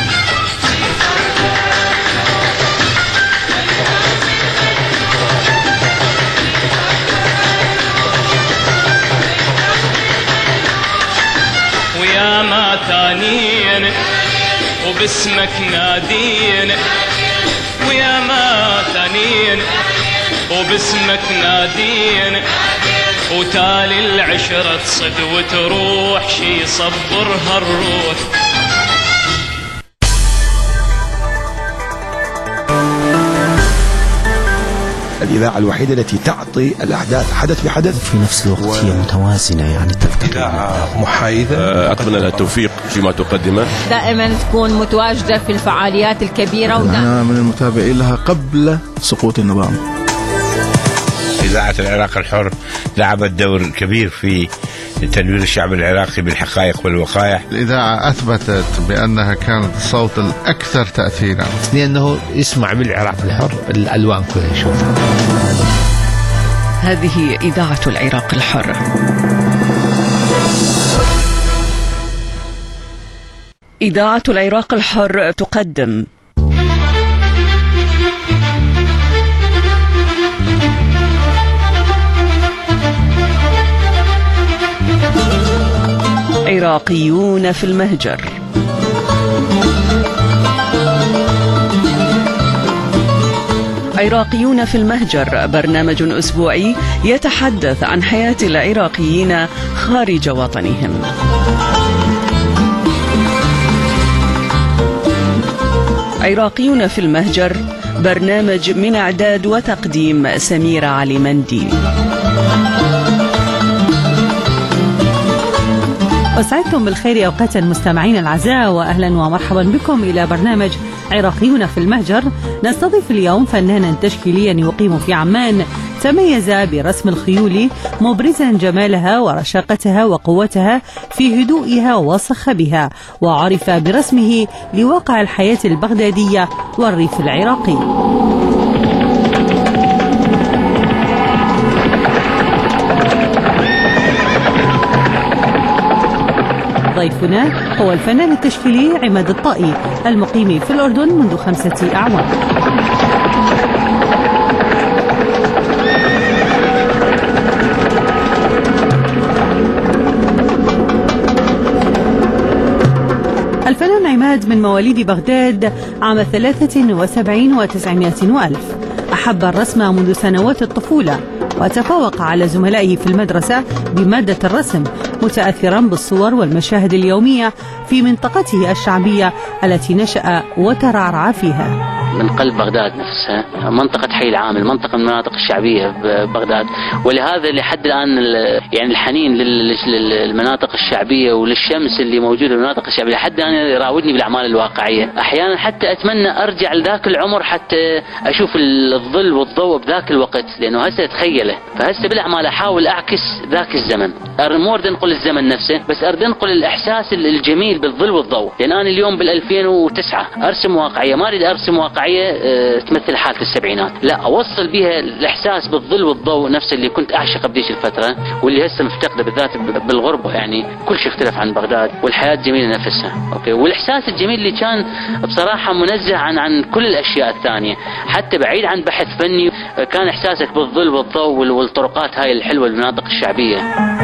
ويا ما تانينا وباسمك نادينا، ويا ما تانينا وباسمك نادينا، وتالي العشرة تصد وتروح شي صبرها الروح. الإذاعة الوحيدة التي تعطي الأحداث حدث بحدث في نفس الوقت هي متوازنة، يعني إذاعة محايدة. أتمنى لها التوفيق فيما تقدمه، دائما تكون متواجدة في الفعاليات الكبيرة، أنا من المتابعين لها قبل سقوط النظام. إذاعة العراق الحر لعبت دور كبير في تنوير الشعب العراقي بالحقائق والوقائع. الإذاعة أثبتت بأنها كانت الصوت الأكثر تأثيرا، لأنه يسمع بالعراق الحر الألوان كلها يشوفها. هذه إذاعة العراق الحر. إذاعة العراق الحر تقدم عراقيون في المهجر. عراقيون في المهجر برنامج أسبوعي يتحدث عن حياة العراقيين خارج وطنهم. عراقيون في المهجر برنامج من إعداد وتقديم سميرة علي مندي. وسعدتم بالخير أوقاتا مستمعين الأعزاء، وأهلا ومرحبا بكم إلى برنامج عراقيون في المهجر. نستضيف اليوم فنانا تشكيليا يقيم في عمان، تميز برسم الخيول مبرزا جمالها ورشاقتها وقوتها في هدوئها وصخبها، وعرف برسمه لواقع الحياة البغدادية والريف العراقي. ضيفنا هو الفنان التشكيلي عماد الطائي المقيم في الأردن منذ 5 أعوام. الفنان عماد من مواليد بغداد عام 73 و900 وألف. أحب الرسم منذ سنوات الطفولة، وتفوق على زملائه في المدرسة بمادة الرسم، متأثرا بالصور والمشاهد اليومية في منطقته الشعبية التي نشأ وترعرع فيها. من قلب بغداد نفسها، منطقة حي العامل، منطقة من المناطق الشعبية ببغداد، ولهذا لحد الآن يعني الحنين للمناطق الشعبية وللشمس اللي موجودة في المناطق الشعبية لحد الآن يراودني بالأعمال الواقعية. أحيانا حتى أتمنى أرجع لذاك العمر حتى أشوف الظل والضوء بذاك الوقت، لأنه هسه أتخيله، فهسه بالأعمال أحاول أعكس ذاك الزمن، مو أريد أنقل الزمن نفسه، بس أريد أنقل الإحساس الجميل بالظل والضوء. لأن أنا اليوم بال2009 أرسم واقعية، ما أريد أرسم واقعية تمثل حالة السبعينات، لا، أوصل بها الإحساس بالظل والضوء نفس اللي كنت أعشقه بديش الفترة واللي هسه مفتقده، بالذات بالغربة. يعني كل شيء اختلف عن بغداد، والحياة جميلة نفسها، أوكي، والإحساس الجميل اللي كان بصراحة منزه عن كل الأشياء الثانية، حتى بعيد عن بحث فني، كان إحساسك بالظل والضوء والطرقات هاي الحلوة المناطق الشعبية.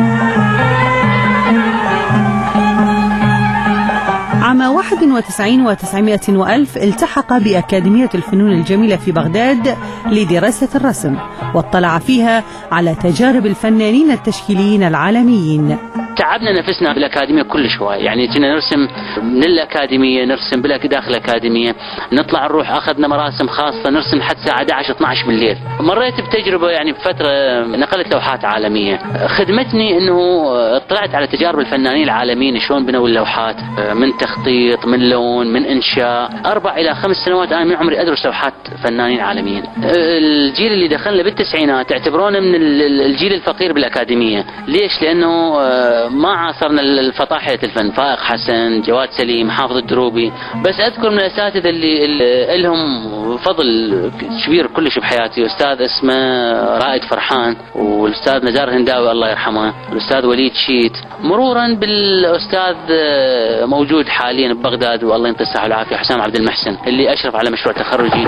عام 91 و900 وألف التحق بأكاديمية الفنون الجميلة في بغداد لدراسة الرسم، واطلع فيها على تجارب الفنانين التشكيليين العالميين. تعبنا نفسنا بالأكاديمية كل شوي، يعني كنا نرسم من الأكاديمية، نرسم داخل الأكاديمية، نطلع نروح أخذنا مراسم خاصة نرسم حتى الساعة 11-12 بالليل. مريت بتجربة يعني بفترة نقلت لوحات عالمية، خدمتني إنه اطلعت على تجارب الفنانين العالميين شلون بنوا اللوحات، من تخطيط، من لون، من إنشاء. 4 إلى 5 سنوات أنا من عمري أدرس لوحات فنانين عالميين. الجيل اللي دخلنا بالتسعينات اعتبرونا من الجيل الفقير بالأكاديمية. ليش؟ لأنه ما عاصرنا الفطاحلة الفن، فائق حسن، جواد سليم، حافظ الدروبي. بس أذكر من الأساتذة اللي لهم فضل كبير كلش بحياتي، أستاذ اسمه رائد فرحان، والأستاذ نزار هنداوي الله يرحمه، والأستاذ وليد شيت، مرورا بالأستاذ موجود حاليا ببغداد والله ينطيه الصحة والعافية حسام عبد المحسن اللي أشرف على مشروع تخرجي.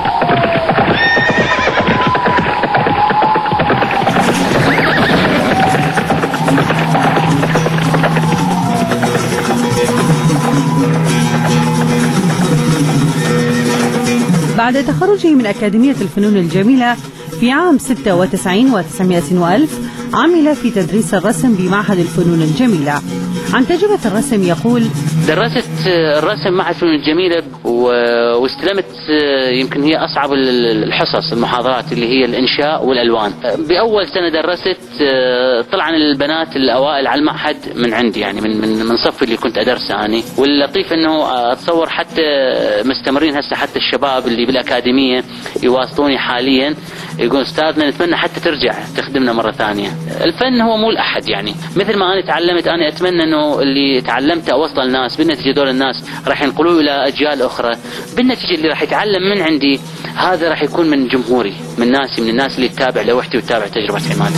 بعد تخرجه من أكاديمية الفنون الجميلة في عام 96 و900 وألف عمل في تدريس الرسم بمعهد الفنون الجميلة. عن تجربة الرسم يقول: درست الرسم معهد الفنون الجميلة واستلمت يمكن هي أصعب الحصص المحاضرات اللي هي الإنشاء والألوان. بأول سنة درست طلعن البنات الأوائل على المعهد من عندي، يعني من صفي اللي كنت أدرسه أنا. واللطيف أنه أتصور حتى مستمرين هسه، حتى الشباب اللي بالأكاديمية يواصلوني حاليا يقول أستاذنا نتمنى حتى ترجع تخدمنا مرة ثانية. الفن هو مو لأحد، يعني مثل ما أنا تعلمت، أنا أتمنى أنه اللي تعلمته أوصل الناس، بالنتيجة دول الناس راح ينقلوه إلى أجيال أخرى، بالنتيجة اللي راح يتعلم من عندي هذا راح يكون من جمهوري، من ناسي، من الناس اللي تتابع لوحدي وتتابع تجربة عماد.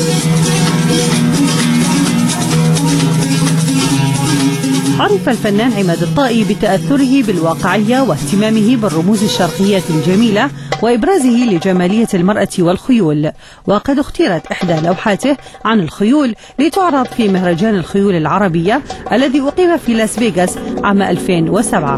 عرف الفنان عماد الطائي بتأثره بالواقعية واهتمامه بالرموز الشرقية الجميلة وإبرازه لجمالية المرأة والخيول، وقد اختيرت إحدى لوحاته عن الخيول لتعرض في مهرجان الخيول العربية الذي أقيم في لاس فيغاس عام 2007.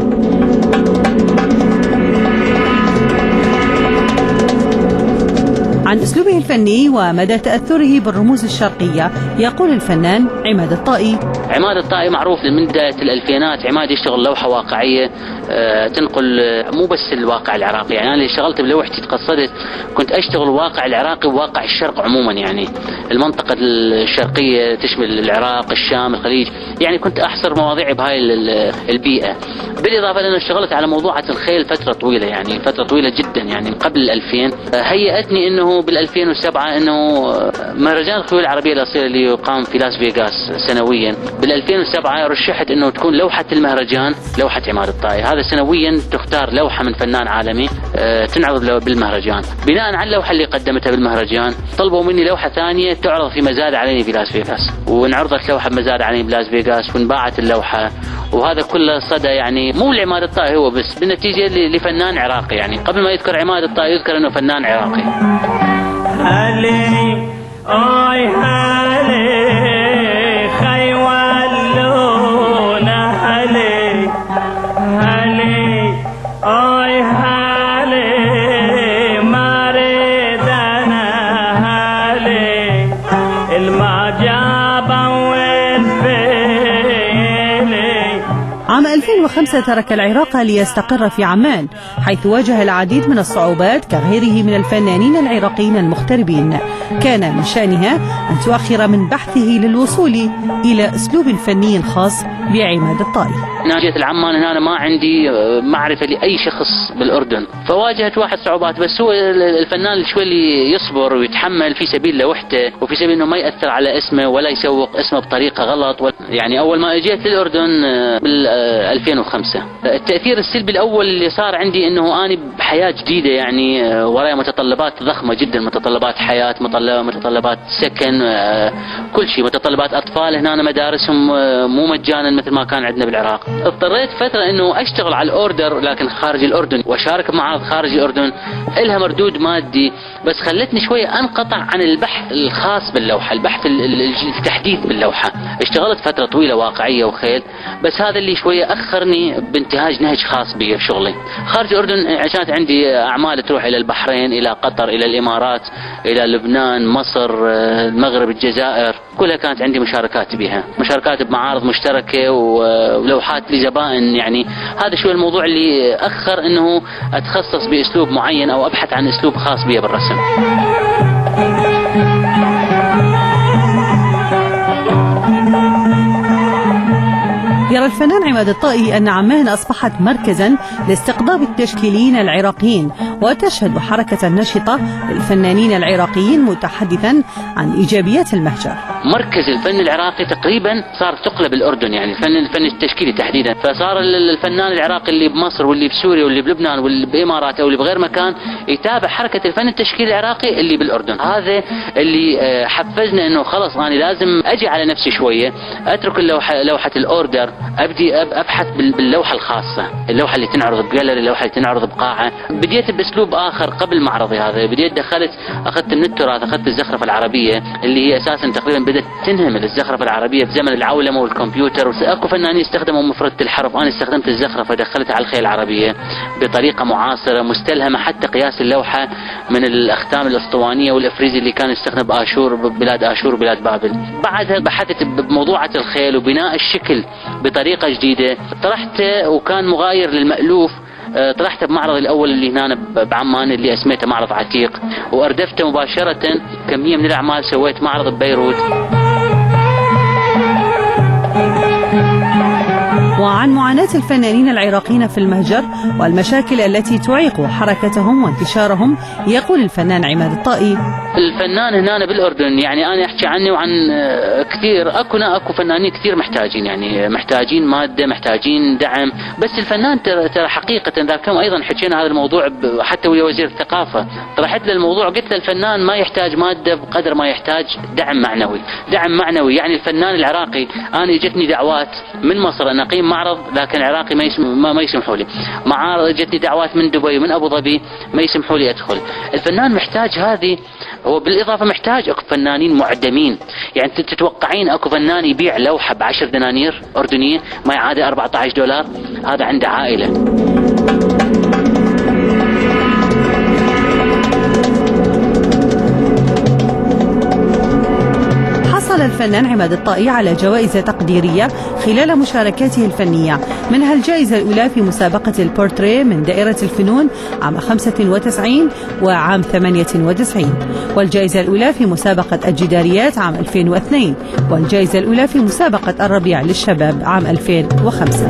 عن أسلوبه الفني ومدى تأثره بالرموز الشرقية يقول الفنان عماد الطائي: عماد الطائي معروف من بداية الألفينات، عماد يشتغل لوحة واقعية تنقل مو بس الواقع العراقي. يعني أنا اللي اشتغلت بلوحتي تقصدت كنت أشتغل الواقع العراقي وواقع الشرق عموما، يعني المنطقة الشرقية تشمل العراق، الشام، الخليج، يعني كنت أحصر مواضيعي بهاي البيئة. بالإضافة لأنه اشتغلت على موضوعة الخيل فترة طويلة، يعني فترة طويلة جدا، يعني قبل 2000 هيئتني أنه بال2007 أنه مهرجان الخيول العربية الأصيلة اللي يقام في لاس فيغاس سنويا بال2007 رشحت انه تكون لوحة المهرجان لوحة عماد الطائي. هذا سنويا تختار لوحة من فنان عالمي تنعرض بالمهرجان. بناء على اللوحة اللي قدمتها بالمهرجان طلبوا مني لوحة ثانية تعرض في مزاد عليني في لاس فيغاس، وانعرضت لوحة بمزاد عليني بلاس فيغاس وانباعت اللوحة. وهذا كله صدى يعني مو لعماد الطائي هو بس، بالنتيجة لفنان عراقي. يعني قبل ما يذكر عماد الطائي يذكر انه فنان عراقي. هلي آي هلي خيولونا هلي هلي آي هلي ماردنا هلي المعجبة والفيلي. عام 2005 ترك العراق ليستقر في عمان، حيث واجه العديد من الصعوبات كغيره من الفنانين العراقيين المغتربين. كان من شأنها أن تؤخر من بحثه للوصول إلى أسلوب فني خاص بعماد الطائي. أنا جيت العمان هنا أنا ما عندي معرفة لأي شخص بالأردن، فواجهت واحد صعوبات. بس هو الفنان شوي اللي يصبر ويتحمل في سبيل لوحته وفي سبيل إنه ما يأثر على اسمه ولا يسوق اسمه بطريقة غلط. يعني أول ما جيت للأردن بال2005 التأثير السلبي الأول اللي صار عندي إنه أنا بحياة جديدة، يعني ورايا متطلبات ضخمة جدا، متطلبات حياة، متطلبات سكن، كل شيء، متطلبات أطفال. هنا مدارسهم مو مجانا مثل ما كان عندنا بالعراق. اضطريت فترة إنه أشتغل على الأوردر لكن خارج الأردن وأشارك بمعارض خارج الأردن، إلها مردود مادي بس خلتني شوية أنقطع عن البحث الخاص باللوحة، البحث التحديث باللوحة. اشتغلت فترة طويلة واقعية وخيل، بس هذا اللي شوية أخرني بانتهاج نهج خاص بي بشغلي. خارج الأردن عشان عندي أعمال تروح إلى البحرين، إلى قطر، إلى الإمارات، إلى لبنان، مصر، المغرب، الجزائر، كلها كانت عندي مشاركات بها، مشاركات بمعارض مشتركة ولوحات لزبائن. يعني هذا شو الموضوع اللي أخر إنه أتخصص بأسلوب معين أو أبحث عن أسلوب خاص بي بالرسم. يرى الفنان عماد الطائي أن عمان أصبحت مركزا لاستقطاب التشكيليين العراقيين، وتشهد حركة نشطة للفنانين العراقيين متحدثا عن إيجابيات المهجر. مركز الفن العراقي تقريبا صار ثقل بالأردن، يعني الفن التشكيلي تحديدا. فصار الفنان العراقي اللي بمصر واللي بسوريا واللي بلبنان واللي بإمارات أو اللي بغير مكان يتابع حركة الفن التشكيلي العراقي اللي بالأردن. هذا اللي حفزنا إنه خلص أنا لازم أجي على نفسي شوية، أترك لوحة الأوردر، أبدي أبحث باللوحة الخاصة، اللوحة اللي تنعرض بجاليري، اللوحة اللي تنعرض بقاعة. بديت بأسلوب آخر قبل معرضي هذا، بديت أخذت من التراث، أخذت الزخرفة العربية اللي هي أساسا تقريبا بدأت تنهمل الزخرفة العربية في زمن العولمة والكمبيوتر. أكو فنانين استخدموا مفردة الحرف، أنا استخدمت الزخرفة دخلتها على الخيل العربية بطريقة معاصرة مستلهمة حتى قياس اللوحة من الأختام الأسطوانية والإفريزي اللي كان يستخدم بآشور، بلاد آشور وبلاد بابل. بعدها بحثت بموضوعة الخيل وبناء الشكل بطريقة جديدة، طرحته وكان مغاير للمألوف. طرحته بمعرض الأول اللي هنا بعمان اللي اسميته معرض عتيق، وأردفته مباشرة كمية من الأعمال. سويت معرض ببيروت. وعن معاناة الفنانين العراقيين في المهجر والمشاكل التي تعيق حركتهم وانتشارهم يقول الفنان عماد الطائي: الفنان هنا بالأردن، يعني أنا أحكي عني وعن كثير، أكو فنانين كثير محتاجين، يعني محتاجين مادة، محتاجين دعم. بس الفنان ترى حقيقة ذاك يوم أيضا حكينا هذا الموضوع حتى ويا وزير الثقافة، طرحت له الموضوع قلت له الفنان ما يحتاج مادة بقدر ما يحتاج دعم معنوي. دعم معنوي يعني الفنان العراقي، أنا اجتني دعوات من مصر أن أقيم معرض لكن العراقي ما يسمحوا لي، معارض اجتني دعوات من دبي ومن أبو ظبي ما يسمحوا لي أدخل. الفنان محتاج هذه، هو بالإضافة محتاج أكو فنانين معدمين. يعني تتوقعين أكو فنان يبيع لوحة ب10 دنانير أردنية ما يعادل $14، هذا عنده عائلة. حصل الفنان عماد الطائي على جوائز تقديرية خلال مشاركاته الفنية، منها الجائزة الأولى في مسابقة البورتريه من دائرة الفنون عام 95 وعام 98، والجائزة الأولى في مسابقة الجداريات عام 2002، والجائزة الأولى في مسابقة الربيع للشباب عام 2005.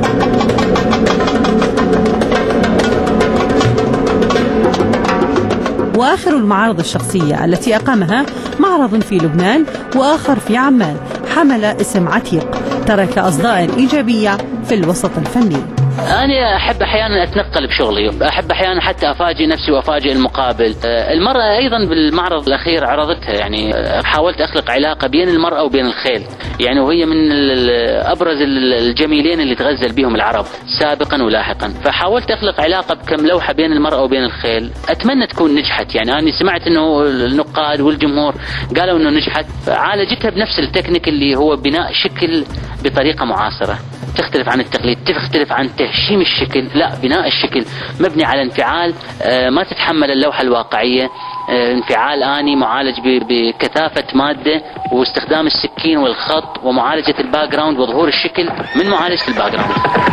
وآخر المعارض الشخصية التي أقامها معرض في لبنان وآخر في عمان حمل اسم عتيق، ترك أصداء إيجابية في الوسط الفني. أنا أحب أحيانا أتنقل بشغلي، أحب أحيانا حتى أفاجئ نفسي وأفاجئ المقابل. المرأة أيضا بالمعرض الأخير عرضتها، يعني حاولت أخلق علاقة بين المرأة وبين الخيل، يعني وهي من أبرز الجميلين اللي تغزل بهم العرب سابقا ولاحقا، فحاولت أخلق علاقة بكم لوحة بين المرأة وبين الخيل. أتمنى تكون نجحت، يعني أنا سمعت أنه النقاد والجمهور قالوا أنه نجحت، فعالجتها بنفس التكنيك اللي هو بناء شكل بطريقة معاصرة، تختلف عن التقليد، تختلف عن تهشيم الشكل، لا بناء الشكل مبني على انفعال ما تتحمل اللوحة الواقعية، انفعال آني معالج بكثافة مادة، واستخدام السكين والخط ومعالجة الباك جراوند وظهور الشكل من معالجة الباك جراوند.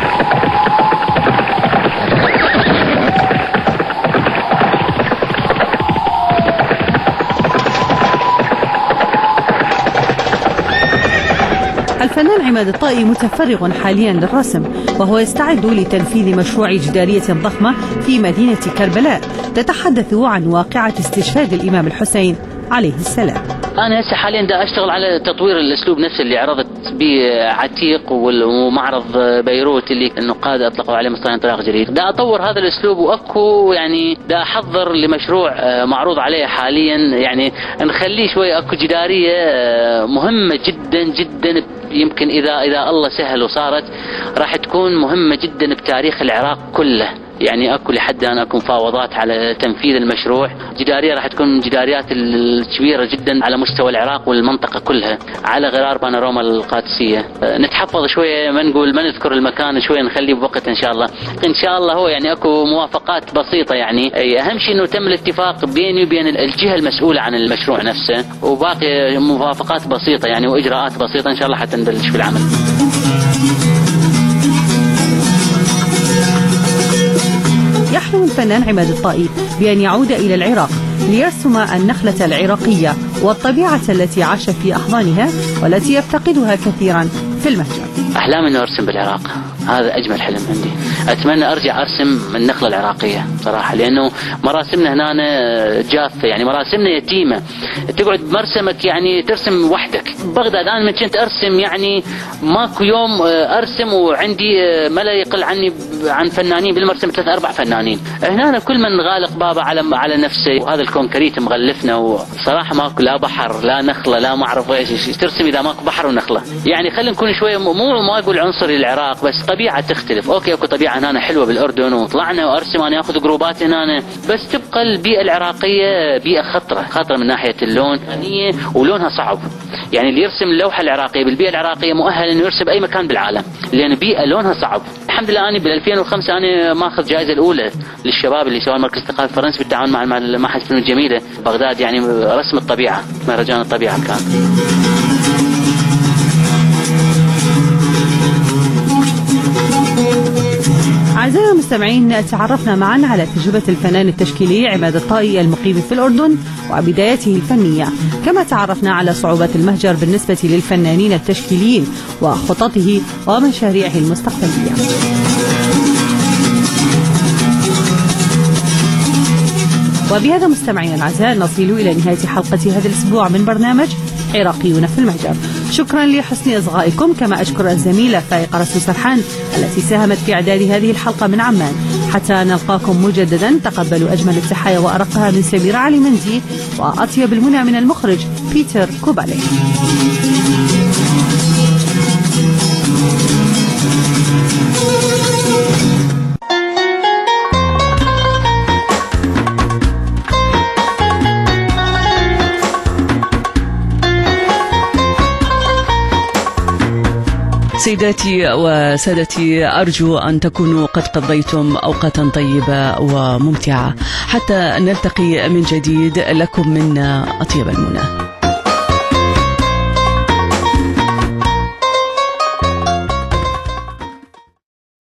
الفنان عماد الطائي متفرغ حاليا للرسم، وهو يستعد لتنفيذ مشروع جدارية ضخمة في مدينة كربلاء تتحدث عن واقعة استشهاد الإمام الحسين عليه السلام. أنا هسه حاليا دا أشتغل على تطوير الأسلوب نفسه اللي عرضت به عتيق ومعرض بيروت اللي النقاد أطلقوا عليه مصطلح انطلاق جديد. دا أطور هذا الأسلوب، وأكو يعني دا أحضر لمشروع معروض عليه حاليا، يعني نخليه شوي أكو جدارية مهمة جدا جدا، يمكن إذا الله سهل وصارت راح تكون مهمة جدا بتاريخ العراق كله. يعني اكو لحد الان اكو مفاوضات على تنفيذ المشروع. جداريه راح تكون من الجداريات الكبيره جدا على مستوى العراق والمنطقه كلها، على غرار بانوراما القادسيه. نتحفظ شويه، ما نقول ما نذكر المكان، شويه نخليه بوقت ان شاء الله. ان شاء الله هو يعني اكو موافقات بسيطه، يعني اهم شيء انه تم الاتفاق بيني وبين الجهه المسؤوله عن المشروع نفسه، وباقي موافقات بسيطه يعني واجراءات بسيطه ان شاء الله حتى نبلش في العمل. يحلم الفنان عماد الطائي بأن يعود إلى العراق ليرسم النخلة العراقية والطبيعة التي عاش في أحضانها والتي يفتقدها كثيرا في المهجر. أحلامي أنه أرسم بالعراق، هذا أجمل حلم عندي. أتمنى أرجع أرسم النخلة العراقية صراحة، لأنه مراسمنا هنا جافة، يعني مراسمنا يتيمة، تقعد بمرسمك يعني ترسم وحدك. بغداد أنا من كنت أرسم يعني ماكو يوم أرسم وعندي ما لا يقل عني عن فنانين بالمرسم 3-4 فنانين. هنا أنا كل من غالق بابا على نفسي، وهذا الكونكريت مغلفنا، وصراحة ماكو لا بحر لا نخلة لا ما أعرف إيش ترسم إذا ماكو بحر ونخلة. يعني خلينا نكون شوية ما أقول عنصري للعراق، بس طبيعة تختلف. أوكي أكو طبيعة هنا حلوة بالأردن وطلعنا وأرسم أنا أخذ جروبات هنا، بس تبقى البيئة العراقية بيئة خطرة من ناحية اللون، غنية ولونها صعب. يعني اللي يرسم اللوحة العراقية بالبيئة العراقية مؤهل إنه يرسم أي مكان بالعالم، لأن بيئة لونها صعب. الحمد لله أنا بال2005 أنا ماخذ جائزة الأولى للشباب اللي سوى مركز الثقافة الفرنسي بالتعاون مع معهد الفنون الجميلة بغداد، يعني رسم الطبيعة، مهرجان الطبيعة كان. أعزائنا المستمعين، تعرفنا معا على تجربة الفنان التشكيلي عماد الطائي المقيم في الأردن وبدايته الفنية، كما تعرفنا على صعوبات المهجر بالنسبة للفنانين التشكيليين وخططه ومشاريعه المستقبلية. وبهذا مستمعينا الأعزاء نصل إلى نهاية حلقة هذا الأسبوع من برنامج عراقيون في المهجر. شكرا لحسن إصغائكم، كما أشكر الزميلة فائقة رسول سرحان التي ساهمت في إعداد هذه الحلقة من عمان. حتى نلقاكم مجددا، تقبلوا أجمل التحايا وأرقها من سميرة علي مندي، وأطيب المنى من المخرج بيتر كوبالي. سيداتي وسادتي، أرجو أن تكونوا قد قضيتم أوقاتا طيبة وممتعة. حتى نلتقي من جديد، لكم منا أطيب المنى.